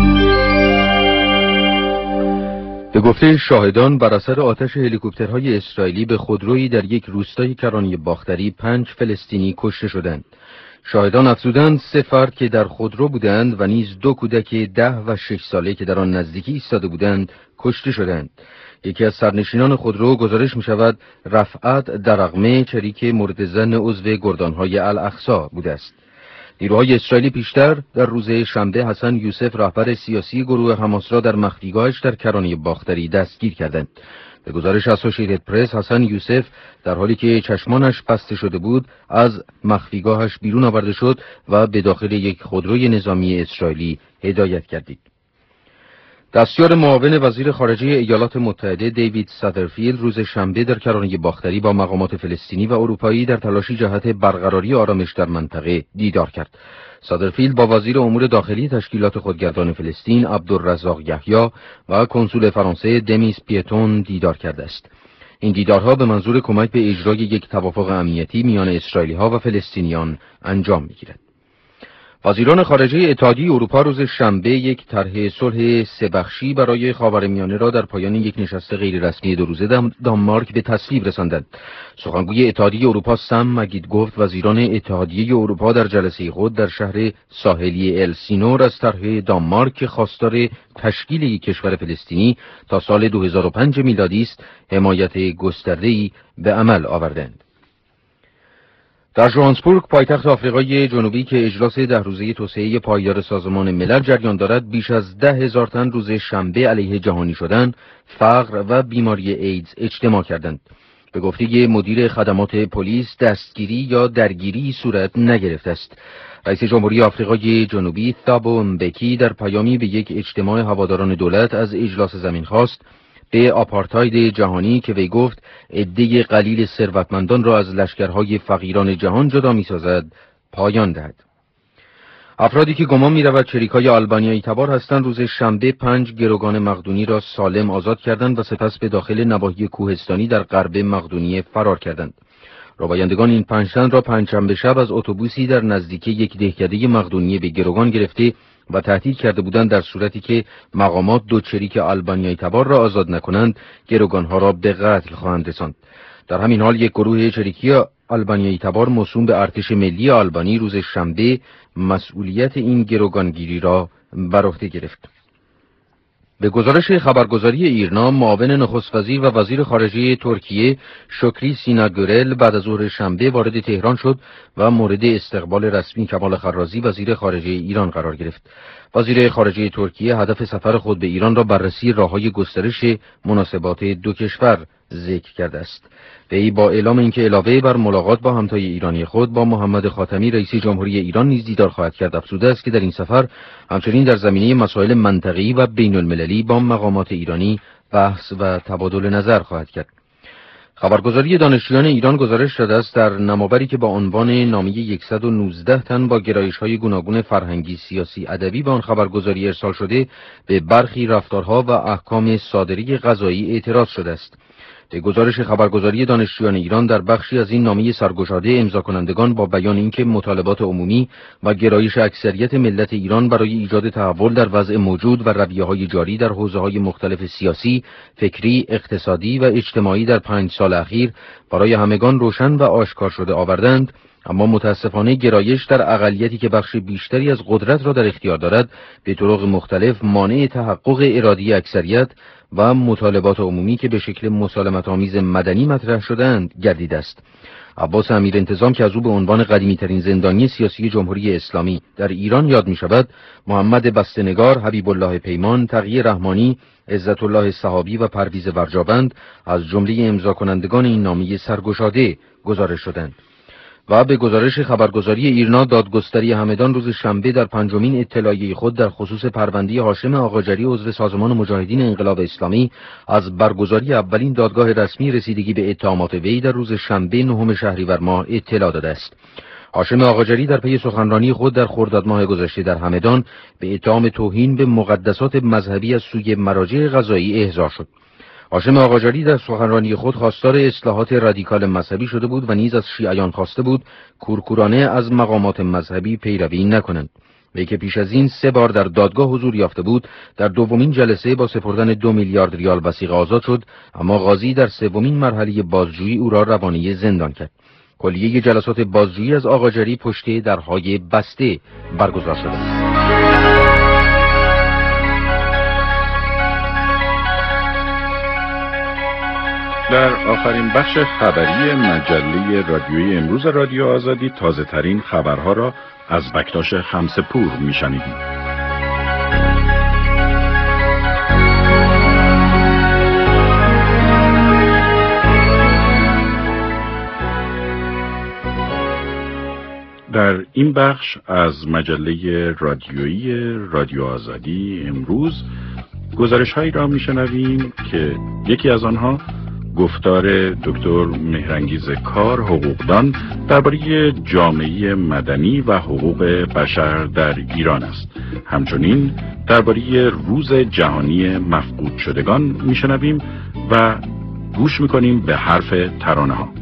به گفته شاهدان بر اثر آتش هلیکوپترهای اسرائیلی به خودرویی در یک روستای کرانه باختری پنج فلسطینی کشته شدند. شاهدان افزودند سه فرد که در خودرو بودند و نیز دو کودک ده و شش ساله که در آن نزدیکی ایستاده بودند کشته شدند. یکی از سرنشینان خودرو گزارش می شود رفعت درقمه چریک مورد ظن عضو گردانهای الاقصی بوده است. نیروهای اسرائیلی پیشتر در روز شنبه حسن یوسف رهبر سیاسی گروه حماس را در مخفیگاهش در کرانه باختری دستگیر کردند. به گزارش اسوشییتد پرس حسن یوسف در حالی که چشمانش بسته شده بود از مخفیگاهش بیرون آورده شد و به داخل یک خودروی نظامی اسرائیلی هدایت گردید. دستیار معاون وزیر خارجه ایالات متحده دیوید سادرفیلد روز شنبه در کرانه باختری با مقامات فلسطینی و اروپایی در تلاشی جهت برقراری آرامش در منطقه دیدار کرد. سادرفیلد با وزیر امور داخلی تشکیلات خودگردان فلسطین عبدالرزاق یحیی و کنسول فرانسه دمیس پیتون دیدار کرده است. این دیدارها به منظور کمک به اجرای یک توافق امنیتی میان اسرائیلی‌ها و فلسطینیان انجام می‌گیرد. وزیران خارجه اتحادیه اروپا روز شنبه یک طرح صلح سه بخشی برای خاورمیانه را در پایان یک نشست غیررسمی دو روزه دانمارک به تصویب رساندند. سخنگوی اتحادیه اروپا سم مگید گفت وزیران اتحادیه اروپا در جلسه خود در شهر ساحلی السینور از طرح دانمارک که خواستار تشکیل یک کشور فلسطینی تا سال دو هزار و پنج میلادی است حمایت گسترده‌ای به عمل آوردند. در ژوهانسبورگ پایتخت آفریقای جنوبی که اجلاس ده روزه توسعه پایدار سازمان ملل جریان دارد بیش از ده هزار تن روز شنبه علیه جهانی شدن، فقر و بیماری ایدز اجتماع کردند. به گفته مدیر خدمات پلیس دستگیری یا درگیری صورت نگرفته است. رئیس جمهوری آفریقای جنوبی ثابو مبکی در پیامی به یک اجتماع هواداران دولت از اجلاس زمین خواست به آپارتاید جهانی که وی گفت عده قلیل ثروتمندان را از لشکرهای فقیران جهان جدا می‌سازد پایان دهد. افرادی که گمان می‌رود چریکای آلبانیایی تبار هستند روز شنبه پنج گروگان مقدونی را سالم آزاد کردند و سپس به داخل نواحی کوهستانی در غرب مقدونیه فرار کردند. ربایندگان این پنج تن را پنجشنبه شب از اتوبوسی در نزدیکی یک دهکده مقدونیه به گروگان گرفته و تهدید کرده بودند در صورتی که مقامات دو چریک آلبانیایی تبار را آزاد نکنند گروگانها را به قتل خواهند رساند. در همین حال یک گروه چریکی آلبانیایی تبار موسوم به ارتش ملی آلبانی روز شنبه مسئولیت این گروگانگیری را بر عهده گرفت. به گزارش خبرگزاری ایرنا معاون نخست وزیر و وزیر خارجه ترکیه شکری سیناگورل بعد از ظهر شنبه وارد تهران شد و مورد استقبال رسمی کمال خرازی وزیر خارجه ایران قرار گرفت. وزیر خارجه ترکیه هدف سفر خود به ایران را بررسی راه‌های گسترش مناسبات دو کشور ذکر کرده است. وی با اعلام اینکه علاوه بر ملاقات با همتای ایرانی خود با محمد خاتمی رئیس جمهوری ایران نیز دیدار خواهد کرد افزوده است که در این سفر همچنین در زمینه مسائل منطقه‌ای و بین المللی با مقامات ایرانی بحث و تبادل نظر خواهد کرد. خبرگزاری دانشجویان ایران گزارش داده است در نمابری که با عنوان نامه صد و نوزده تن با گرایش‌های گوناگون فرهنگی، سیاسی، ادبی به آن خبرگزاری ارسال شده به برخی رفتارها و احکام صادری قضایی اعتراض شده است. به گزارش خبرگزاری دانشجویان ایران در بخشی از این نامه سرگشاده امضا کنندگان با بیان اینکه مطالبات عمومی و گرایش اکثریت ملت ایران برای ایجاد تحول در وضع موجود و رویه‌های جاری در حوزه‌های مختلف سیاسی، فکری، اقتصادی و اجتماعی در پنج سال اخیر برای همگان روشن و آشکار شده آوردند، اما متاسفانه گرایش در اقلیتی که بخش بیشتری از قدرت را در اختیار دارد به طرق مختلف مانع تحقق ارادی اکثریت و مطالبات عمومی که به شکل مسالمت‌آمیز مدنی مطرح شدند گردیده است. عباس امیر انتظام که از او به عنوان قدیمی‌ترین زندانی سیاسی جمهوری اسلامی در ایران یاد می‌شود، محمد بسته‌نگار، حبیب الله پیمان، تقی رحمانی، عزت الله صحابی و پرویز ورجابند از جمله امضا کنندگان این نامه سرگشاده گزارش شدند. و به گزارش خبرگزاری ایرنا دادگستری همدان روز شنبه در پنجمین اطلاعیه خود در خصوص پرونده هاشم آقاجری عضو سازمان مجاهدین انقلاب اسلامی از برگزاری اولین دادگاه رسمی رسیدگی به اتهامات وی در روز شنبه نهم شهریور ماه اطلاع داده است. هاشم آقاجری در پی سخنرانی خود در خرداد ماه گذشته در همدان به اتهام توهین به مقدسات مذهبی از سوی مراجع قضایی احضار شد. هاشم آقاجری در سخنرانی خود خواستار اصلاحات رادیکال مذهبی شده بود و نیز از شیعیان خواسته بود کورکورانه از مقامات مذهبی پیروی نکنند. وی که پیش از این سه بار در دادگاه حضور یافته بود، در دومین جلسه با سپردن دو میلیارد ریال وثیقه آزاد شد، اما قاضی در سومین مرحله بازجویی او را روانه زندان کرد. کلیه جلسات بازجویی از آقاجری پشت درهای بسته برگزار شده است. در آخرین بخش خبری مجله رادیویی امروز رادیو آزادی تازه ترین خبرها را از بکتاش خمسه‌پور میشنیدیم. در این بخش از مجله رادیویی رادیو آزادی امروز گزارش‌هایی را میشنویم که یکی از آنها گفتار دکتر مهرانگیز کار حقوقدان درباره جامعه مدنی و حقوق بشر در ایران است. همچنین درباره روز جهانی مفقود شدگان میشنویم و گوش میکنیم به حرف ترانه ها.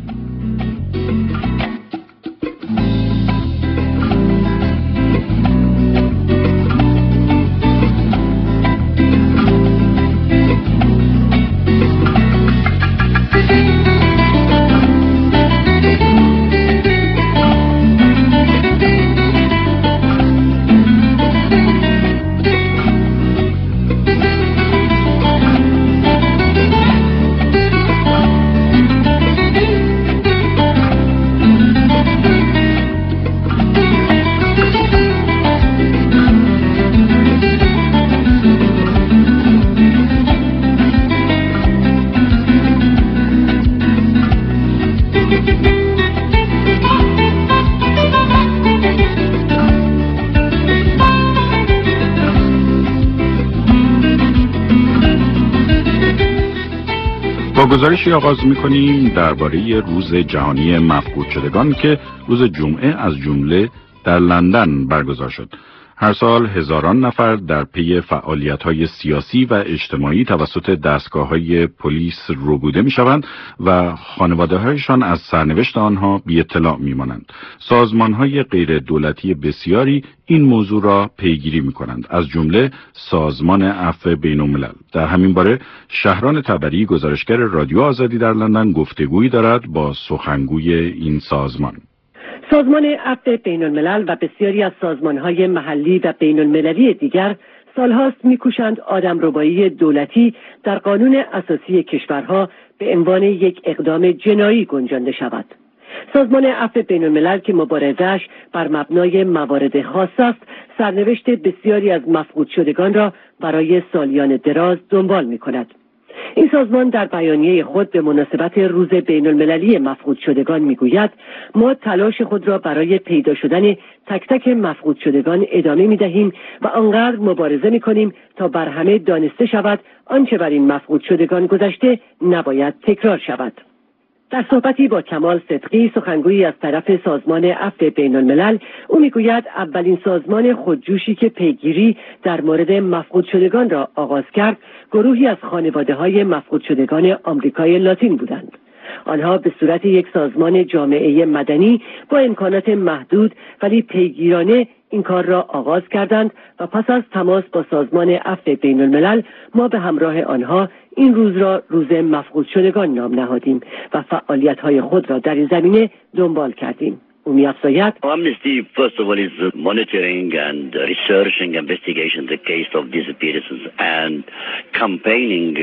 گزارشی آغاز می‌کنیم درباره روز جهانی مفقود شدگان که روز جمعه از جمله در لندن برگزار شد. هر سال هزاران نفر در پی فعالیت‌های سیاسی و اجتماعی توسط دستگاه‌های پلیس ربوده می‌شوند و خانواده‌هایشان از سرنوشت آنها بی اطلاع می‌مانند. سازمان‌های غیر دولتی بسیاری این موضوع را پیگیری می‌کنند، از جمله سازمان عفو بین‌الملل. در همین باره شهران تبری، گزارشگر رادیو آزادی در لندن، گفتگویی دارد با سخنگوی این سازمان. سازمان عفو بین‌الملل و بسیاری از سازمان‌های محلی و بین‌المللی دیگر سالهاست می‌کوشند آدمربایی دولتی در قانون اساسی کشورها به عنوان یک اقدام جنایی گنجانده شود. سازمان عفو بین‌الملل که مبارزه‌اش بر مبنای موارد خاص است، سرنوشت بسیاری از مفقود شدگان را برای سالیان دراز دنبال می‌کند. این سازمان در بیانیه خود به مناسبت روز بین‌المللی مفقود شدگان میگوید: ما تلاش خود را برای پیدا شدن تک تک مفقود شدگان ادامه میدهیم و آنقدر مبارزه میکنیم تا بر همه دانسته شود آنچه بر این مفقود شدگان گذشته نباید تکرار شود. در صحبتی با کمال صدقی، سخنگویی از طرف سازمان عفو بین‌الملل، او میگوید اولین سازمان خودجوشی که پیگیری در مورد مفقود شدگان را آغاز کرد، گروهی از خانواده‌های مفقود شدگان آمریکای لاتین بودند. آنها به صورت یک سازمان جامعه مدنی با امکانات محدود ولی پیگیرانه این کار را آغاز کردند و پس از تماس با سازمان عفو بین‌الملل ما به همراه آنها این روز را روز مفقود شدگان نام نهادیم و فعالیت‌های خود را در این زمینه دنبال کردیم. او می‌افزاید: Amnesty first of all is monitoring and researching, investigating the case of disappearances and campaigning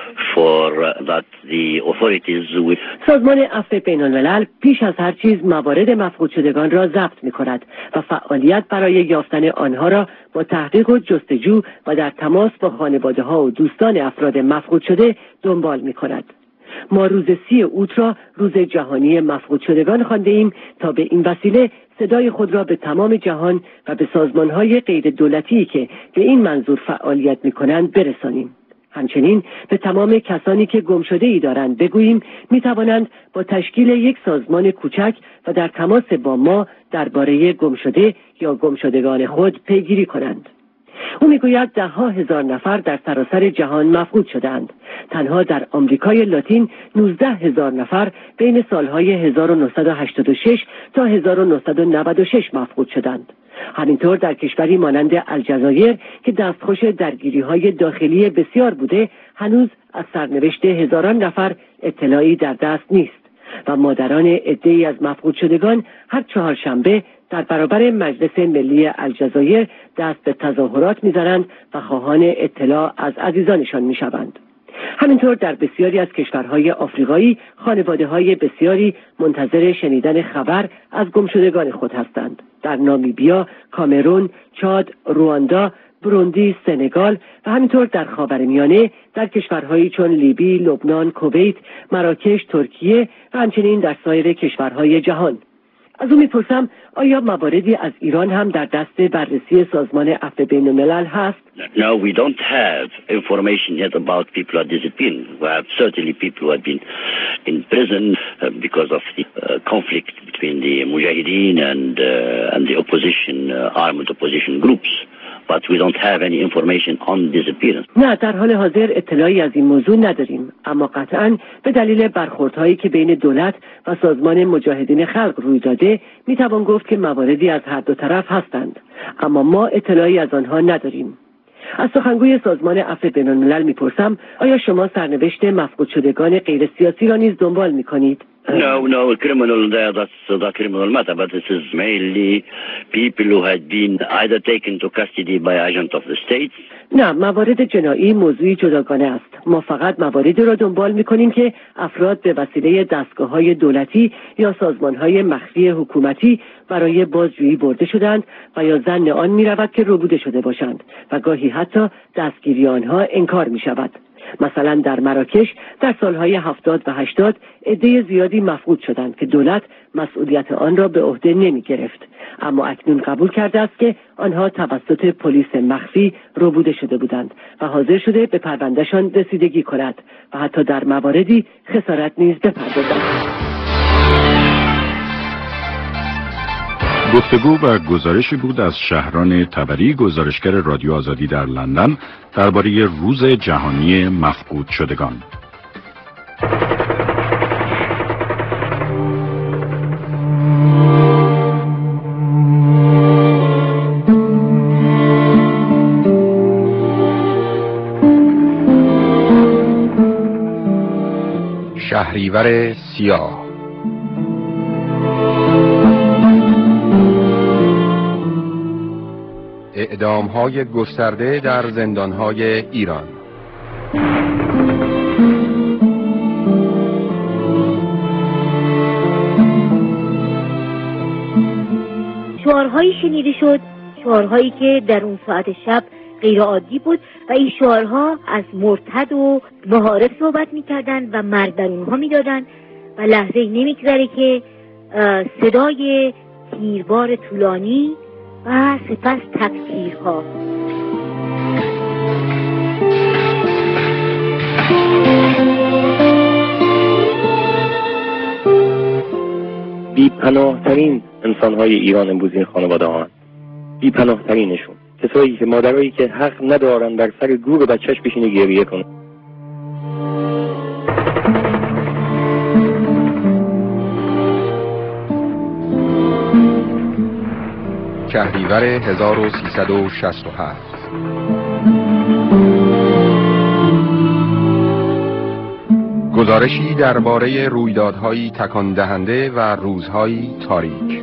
for that the authorities will. سازمان عفو بین‌الملل پیش از هر چیز موارد مفقود شدگان را ضبط می‌کند و فعالیت برای یافتن آنها را با تحقیق و جستجو و در تماس با خانواده‌ها و دوستان افراد مفقود شده دنبال می‌کند. ما روز سی اوت را روز جهانی مفقود شدگان خوانده ایم تا به این وسیله صدای خود را به تمام جهان و به سازمان‌های غیر دولتی که به این منظور فعالیت می‌کنند برسانیم. همچنین به تمام کسانی که گمشده‌ای دارند بگوییم می‌توانند با تشکیل یک سازمان کوچک و در تماس با ما درباره گمشده یا گمشدگان خود پیگیری کنند. او میگوید ده ها هزار نفر در سراسر جهان مفقود شدند. تنها در آمریکای لاتین نوزده هزار نفر بین سالهای هزار و نهصد و هشتاد و شش تا هزار و نهصد و نود و شش مفقود شدند. همینطور در کشوری مانند الجزایر که دستخوش درگیری‌های داخلی بسیار بوده، هنوز از سرنوشت هزاران نفر اطلاعی در دست نیست و مادران عده‌ای از مفقود شدگان هر چهارشنبه در برابر مجلس ملی الجزایر دست به تظاهرات می‌زنند و خواهان اطلاع از عزیزانشان می‌شوند. همینطور در بسیاری از کشورهای آفریقایی خانواده‌های بسیاری منتظر شنیدن خبر از گمشدگان خود هستند. در نامیبیا، کامرون، چاد، رواندا، بروندی، سنگال و همینطور در خاورمیانه در کشورهایی چون لیبی، لبنان، کویت، مراکش، ترکیه و همچنین در سایر کشورهای جهان. از او میپرسم آیا مواردی از ایران هم در دست بررسی سازمان عفو بین‌الملل هست؟ No, we don't have information yet about people who are disappearing. We have certainly people who have been in prison uh, because of the uh, conflict between the Mujahideen and uh, and the opposition, uh, armed opposition groups. But we don't have any information on disappearance. نه، در حال حاضر اطلاعی از این موضوع نداریم، اما قطعاً به دلیل برخوردهایی که بین دولت و سازمان مجاهدین خلق روی داده میتوان گفت که مواردی از هر دو طرف هستند، اما ما اطلاعی از آنها نداریم. از سخنگوی سازمان عفو بین‌الملل میپرسم آیا شما سرنوشت مفقود شدگان غیر سیاسی را نیز دنبال میکنید؟ No, no, criminal there, that's uh, the criminal matter, but this is mainly people who had been either taken to custody by agent of the state. نه، موارد جنایی موضوعی جداگانه است. ما فقط مواردی را دنبال می‌کنیم که افراد به وسیله دستگاه‌های دولتی یا سازمان‌های مخفی حکومتی برای بازجویی برده شدند و یا ظن آن می‌رود که ربوده شده باشند و گاهی حتی دستگیری آنها انکار می‌شود. مثلا در مراکش در سالهای هفتاد و هشتاد عده زیادی مفقود شدند که دولت مسئولیت آن را به عهده نمی گرفت، اما اکنون قبول کرده است که آنها توسط پلیس مخفی ربوده شده بودند و حاضر شده به پروندهشان رسیدگی کند و حتی در مواردی خسارت نیز بپردازد. گفتگو و گزارشی بود از شهران تبری، گزارشگر رادیو آزادی در لندن، درباره روز جهانی مفقود شدگان. شهریور سیاه. اعدام‌های گسترده در زندان‌های ایران. شعارهایی شنیده شد، شعارهایی که در اون ساعت شب غیر عادی بود و این شعارها از مرتد و مهارب صحبت می‌کردند و مرگ بر اونها می‌دادند و لحظه‌ای نمی‌گذره که صدای تیربار طولانی و سپس تکتیرها. بی پناه ترین انسان های ایران امروز این خانواده ها هست. بی پناه ترینشون کسایی که مادرایی که حق ندارن در سر گور بچهش بشینه گریه کنه. شهریور هزار و سیصد و شصت و هفت. گزارشی درباره رویدادهایی تکان دهنده و روزهایی تاریک.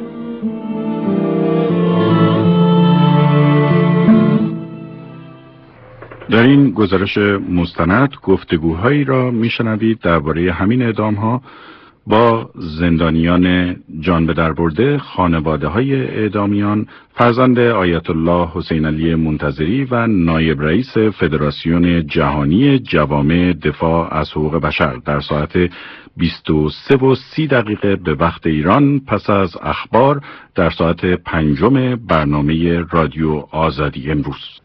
در این گزارش مستند گفتگوهایی را میشنوید درباره همین اعدام‌ها با زندانیان جان به در برده، خانواده های اعدامیان، فرزند آیت الله حسین علی منتظری و نایب رئیس فدراسیون جهانی جوامع دفاع از حقوق بشر در ساعت بیست و سه و سی دقیقه به وقت ایران پس از اخبار در ساعت پنجم برنامه رادیو آزادی امروز.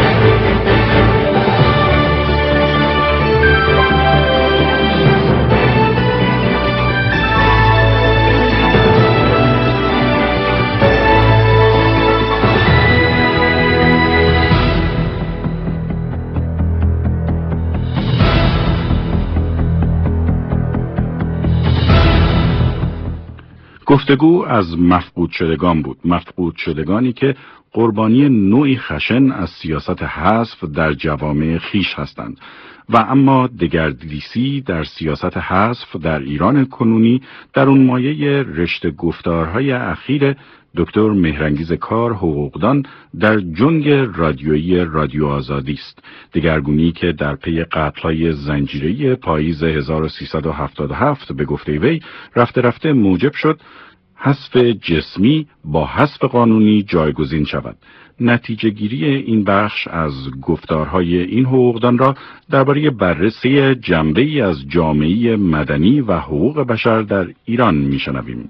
گفتگو از مفقود شدگان بود، مفقود شدگانی که قربانی نوعی خشن از سیاست حذف در جوامع خیش هستند و اما دگردیسی در سیاست حذف در ایران کنونی در اون مایه رشته گفتارهای اخیر دکتر مهرانگیز کار حقوقدان در جنگ رادیویی رادیو آزادی است. دگرگونی که در پی قتل‌های زنجیره‌ای پاییز هزار و سیصد و هفتاد و هفت به گفته وی رفته رفته موجب شد حذف جسمی با حذف قانونی جایگزین شود. نتیجه گیری این بخش از گفتارهای این حقوقدان را درباره بررسی جنبه‌ای از جامعه مدنی و حقوق بشر در ایران می‌شنویم.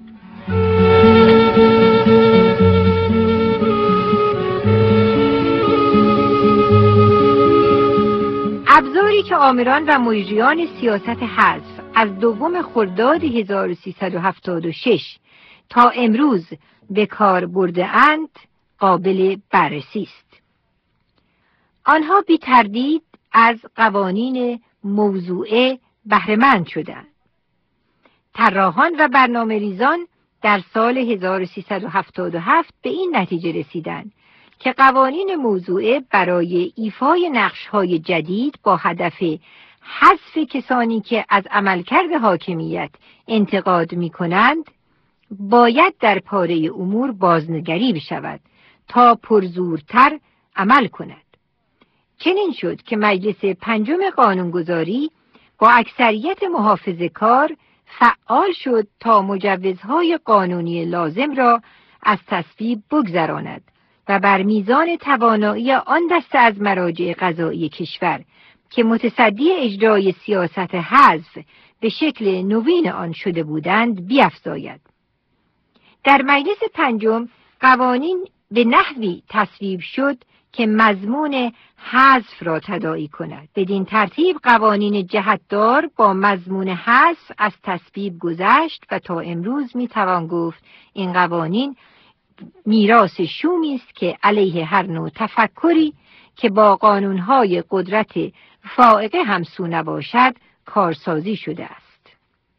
ابزاری که آمران و مجریان سیاست حذف از دوم خرداد هزار و سیصد و هفتاد و شش تا امروز به کار برده اند قابل بررسی است. آنها بی تردید از قوانین موضوعه بهره‌مند شدند. طراحان و برنامه ریزان در سال هزار و سیصد و هفتاد و هفت به این نتیجه رسیدند که قوانین موضوعه برای ایفای نقش‌های جدید با هدف حذف کسانی که از عملکرد حاکمیت انتقاد می‌کنند باید در پاره امور بازنگری بشود تا پرزورتر عمل کند. چنین شد که مجلس پنجم قانونگذاری با اکثریت محافظه‌کار فعال شد تا مجوزهای قانونی لازم را از تصویب بگذراند و بر میزان توانایی آن دسته از مراجع قضایی کشور که متصدی اجرای سیاست حذف به شکل نوین آن شده بودند بیفزاید. در مجلس پنجم قوانین به نحوی تصویب شد که مضمون حذف را تداعی کند. بدین ترتیب قوانین جهتدار با مضمون حذف از تصویب گذشت و تا امروز میتوان گفت این قوانین میراث شومی است که علیه هر نوع تفکری که با قانونهای قدرت فائقه همسو نباشد کارسازی شده است.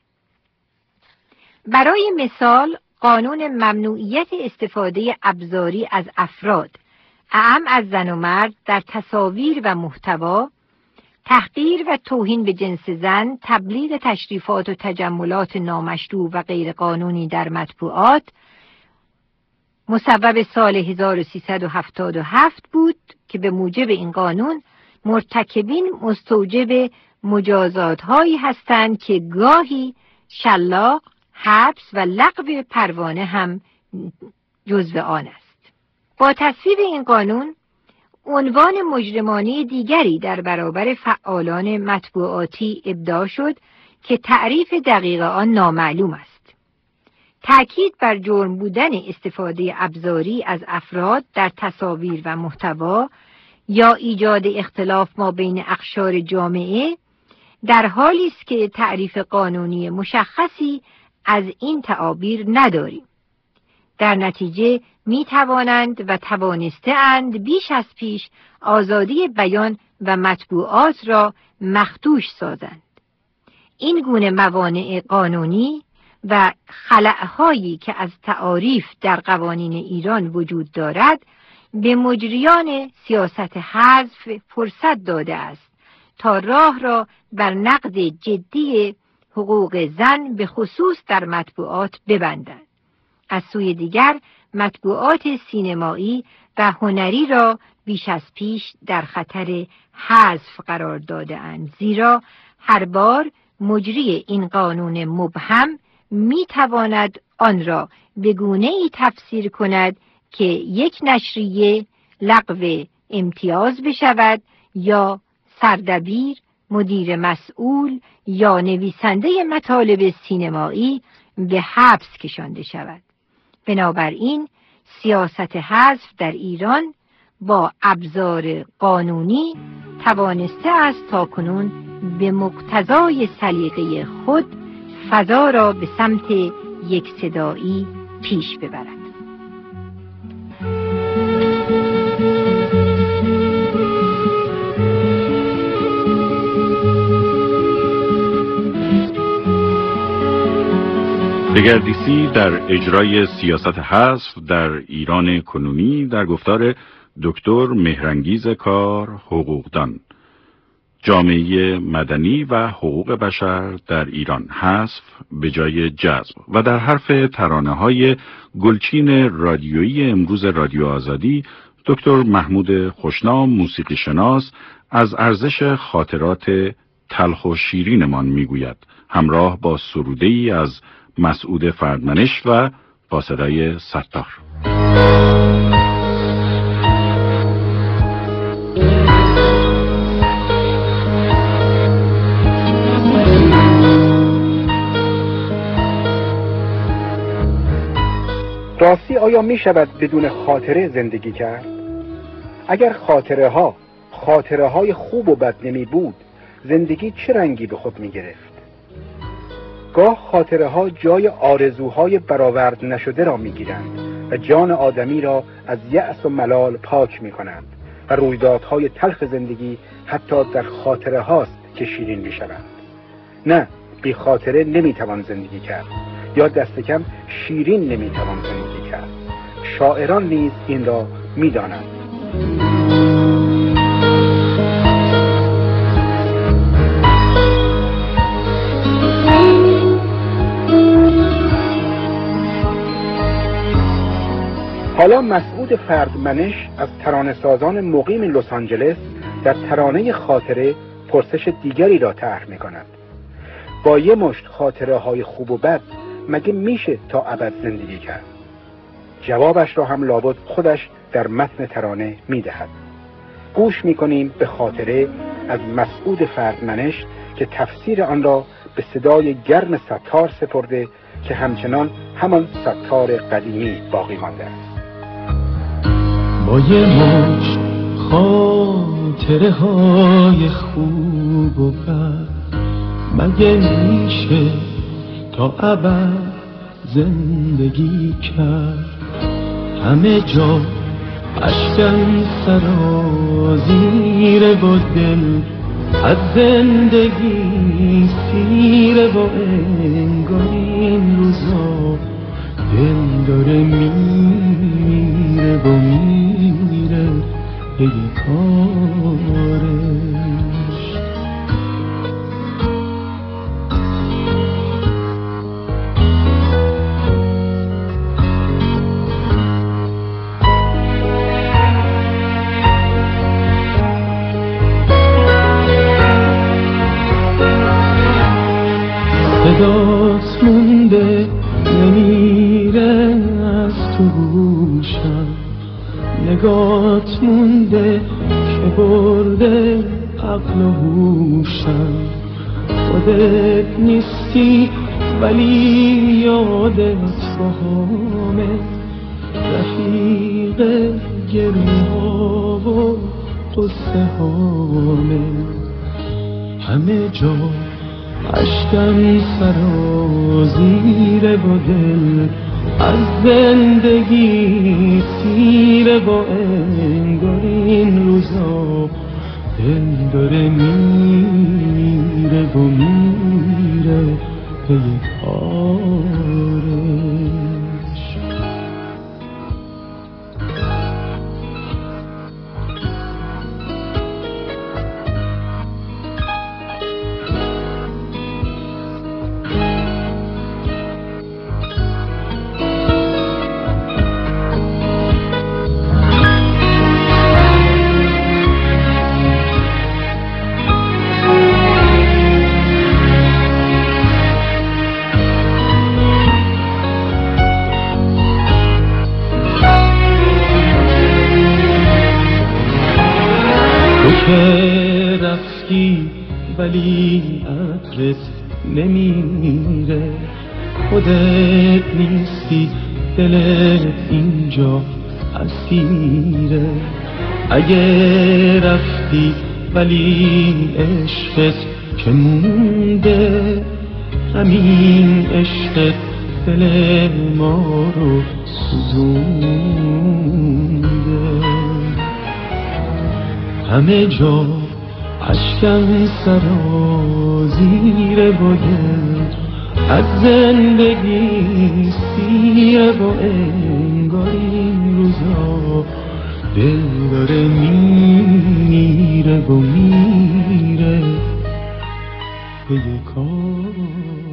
برای مثال قانون ممنوعیت استفاده ابزاری از افراد اعم از زن و مرد در تصاویر و محتوا، تحقیر و توهین به جنس زن، تبلیغ تشریفات و تجملات نامشروع و غیر قانونی در مطبوعات مصوب سال هزار و سیصد و هفتاد و هفت بود که به موجب این قانون مرتکبین مستوجب مجازات هایی هستند که گاهی شلاق، حبس و لغو پروانه هم جزو آن است. با تصویب این قانون عنوان مجرمانه دیگری در برابر فعالان مطبوعاتی ابداع شد که تعریف دقیق آن نامعلوم است. تأکید بر جرم بودن استفاده ابزاری از افراد در تصاویر و محتوا یا ایجاد اختلاف ما بین اقشار جامعه در حالی است که تعریف قانونی مشخصی از این تعابیر نداریم. در نتیجه می توانند و توانسته‌اند بیش از پیش آزادی بیان و مطبوعات را مخدوش سازند. این گونه موانع قانونی و خلأهایی که از تعاریف در قوانین ایران وجود دارد به مجریان سیاست حذف فرصت داده است تا راه را بر نقد جدی حقوق زن به خصوص در مطبوعات ببندند. از سوی دیگر مطبوعات سینمایی و هنری را بیش از پیش در خطر حذف قرار داده اند، زیرا هر بار مجری این قانون مبهم می تواند آن را به گونه‌ای تفسیر کند که یک نشریه لغو امتیاز بشود یا سردبیر، مدیر مسئول یا نویسنده مطالب سینمایی به حبس کشانده شود. بنابراین سیاست حذف در ایران با ابزار قانونی توانسته است تاکنون به مقتضای سلیقه خود فضا را به سمت یک صدایی پیش ببرد. دگردیسی در اجرای سیاست حذف در ایران کنونی در گفتار دکتر مهرانگیز کار حقوقدان، جامعه مدنی و حقوق بشر در ایران، حذف به جای جذب، و در حرف ترانه‌های گلچین رادیویی امروز رادیو آزادی دکتر محمود خوشنام موسیقی شناس از ارزش خاطرات تلخ و شیرینمان میگوید، همراه با سروده‌ای از مسعود فردمنش و با صدای ستار. راستی آیا می شود بدون خاطره زندگی کرد؟ اگر خاطره ها خاطره های خوب و بد نمی بود، زندگی چه رنگی به خود می گرفت؟ گاه خاطره ها جای آرزوهای برآورد نشده را می گیرند و جان آدمی را از یأس و ملال پاک می کنند و رویدادهای تلخ زندگی حتی در خاطره هاست که شیرین می شوند. نه، بی خاطره نمی توان زندگی کرد، یا دست کم شیرین نمی توان زندگی کرد. شاعران نیز این را می دانند. حالا مسعود فردمنش از ترانه‌سازان مقیم لس آنجلس در ترانه خاطره پرسش دیگری را طرح می‌کند. با یه مشت خاطره های خوب و بد مگه میشه تا ابد زندگی کرد؟ جوابش را هم لابد خودش در متن ترانه میدهد. گوش میکنیم به خاطره از مسعود فردمنش که تفسیر آن را به صدای گرم ستار سپرده که همچنان همان ستار قدیمی باقی مانده است. با یه مشت خاطره های خوب و بد مگه میشه تا ابد زندگی کرد؟ همه جا اشکم سرازیره و دل از زندگی سیره و انگار این روزا دل داره میره و میره پی کارش. صدات مونده نمیره از تو گوشم، نگات مونده که برده عقل و هوشم. خودت نیستی ولی یادت باهامه، رفیق گریه ها و قصه هامه. همه جا اشکم سرازیره و دل از زندگی سیره و انگار این روزا دل داره میره و میره پی کارش. که رفتی ولی عطرت نمیره، خودت نیستی دلت اینجا اسیره. اگه رفتی ولی عشقت که مونده، همین عشقت دل ما رو سوزونده. همه جا اشکم سرازیر باید، از زندگی سیره با انگار این روزا دل داره میره و میره به کاره.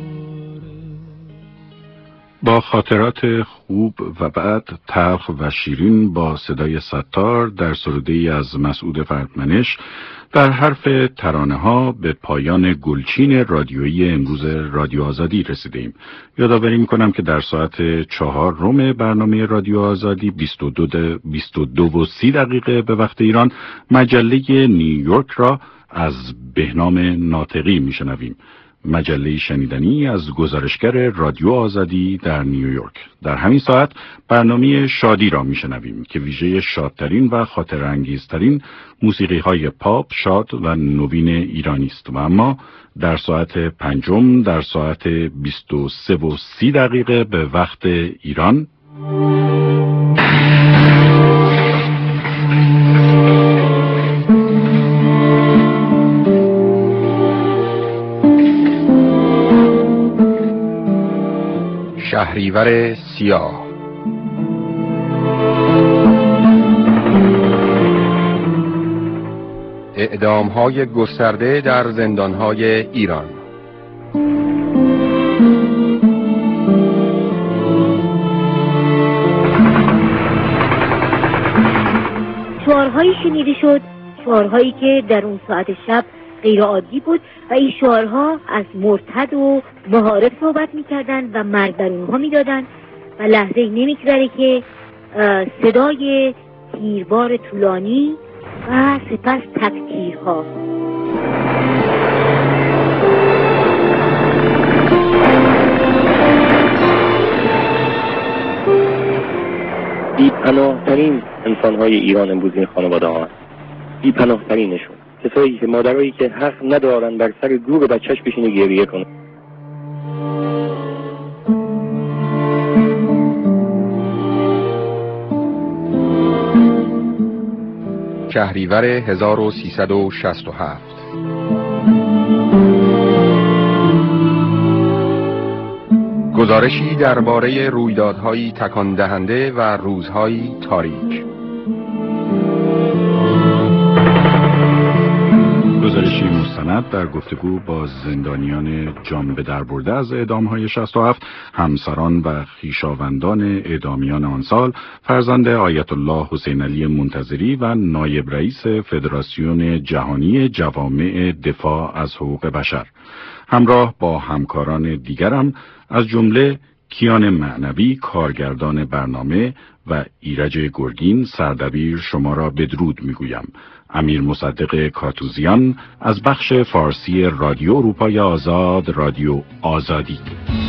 با خاطرات خوب و بد، تلخ و شیرین، با صدای ستار در سروده‌ای از مسعود فردمنش، در حرف ترانه ها به پایان گلچین رادیویی امروز رادیو آزادی رسیدیم. یادآوری میکنم که در ساعت چهار روم برنامه رادیو آزادی بیست و دو, بیست و دو و سی دقیقه به وقت ایران مجله نیویورک را از بهنام ناطقی میشنویم. مجله شنیدنی از گزارشگر رادیو آزادی در نیویورک. در همین ساعت برنامه شادی را میشنویم که ویژه شادترین و خاطره انگیزترین موسیقی های پاپ، شاد و نوین ایرانی است. و اما در ساعت پنجم در ساعت بیست و سه و سی دقیقه به وقت ایران شهریور سیاه. اعدام‌های گسترده در زندان‌های ایران. شعارهایی شنیده شد، شعارهایی که در اون ساعت شب غیر عادی بود و این شعارها از مرتد و محارب صحبت میکردن و مرگ بر اونها میدادن و لحظه ای نمیگذره که صدای تیربار طولانی و سپس تکتیرها. بی‌پناه‌ترین انسان‌های ایران امروز این خانواده ها، بی‌پناه‌ترینشون، کسایی که مادرایی که حق ندارن بر سر گور بچهش بشینه گریه کنه. شهریور هزار و سیصد و شصت و هفت. گزارشی درباره رویدادهایی تکان دهنده و روزهایی تاریک. گزارشی مستند در گفتگو با زندانیان جان به در برده از اعدام‌های شصت و هفت، همسران و خویشاوندان اعدامیان آن سال، فرزند آیت الله حسین علی منتظری و نایب رئیس فدراسیون جهانی جوامع دفاع از حقوق بشر. همراه با همکاران دیگرم از جمله کیان معنوی کارگردان برنامه و ایرج گرگین سردبیر شما را بدرود میگویم. امیر مصدق کاتوزیان از بخش فارسی رادیو اروپای آزاد، رادیو آزادی.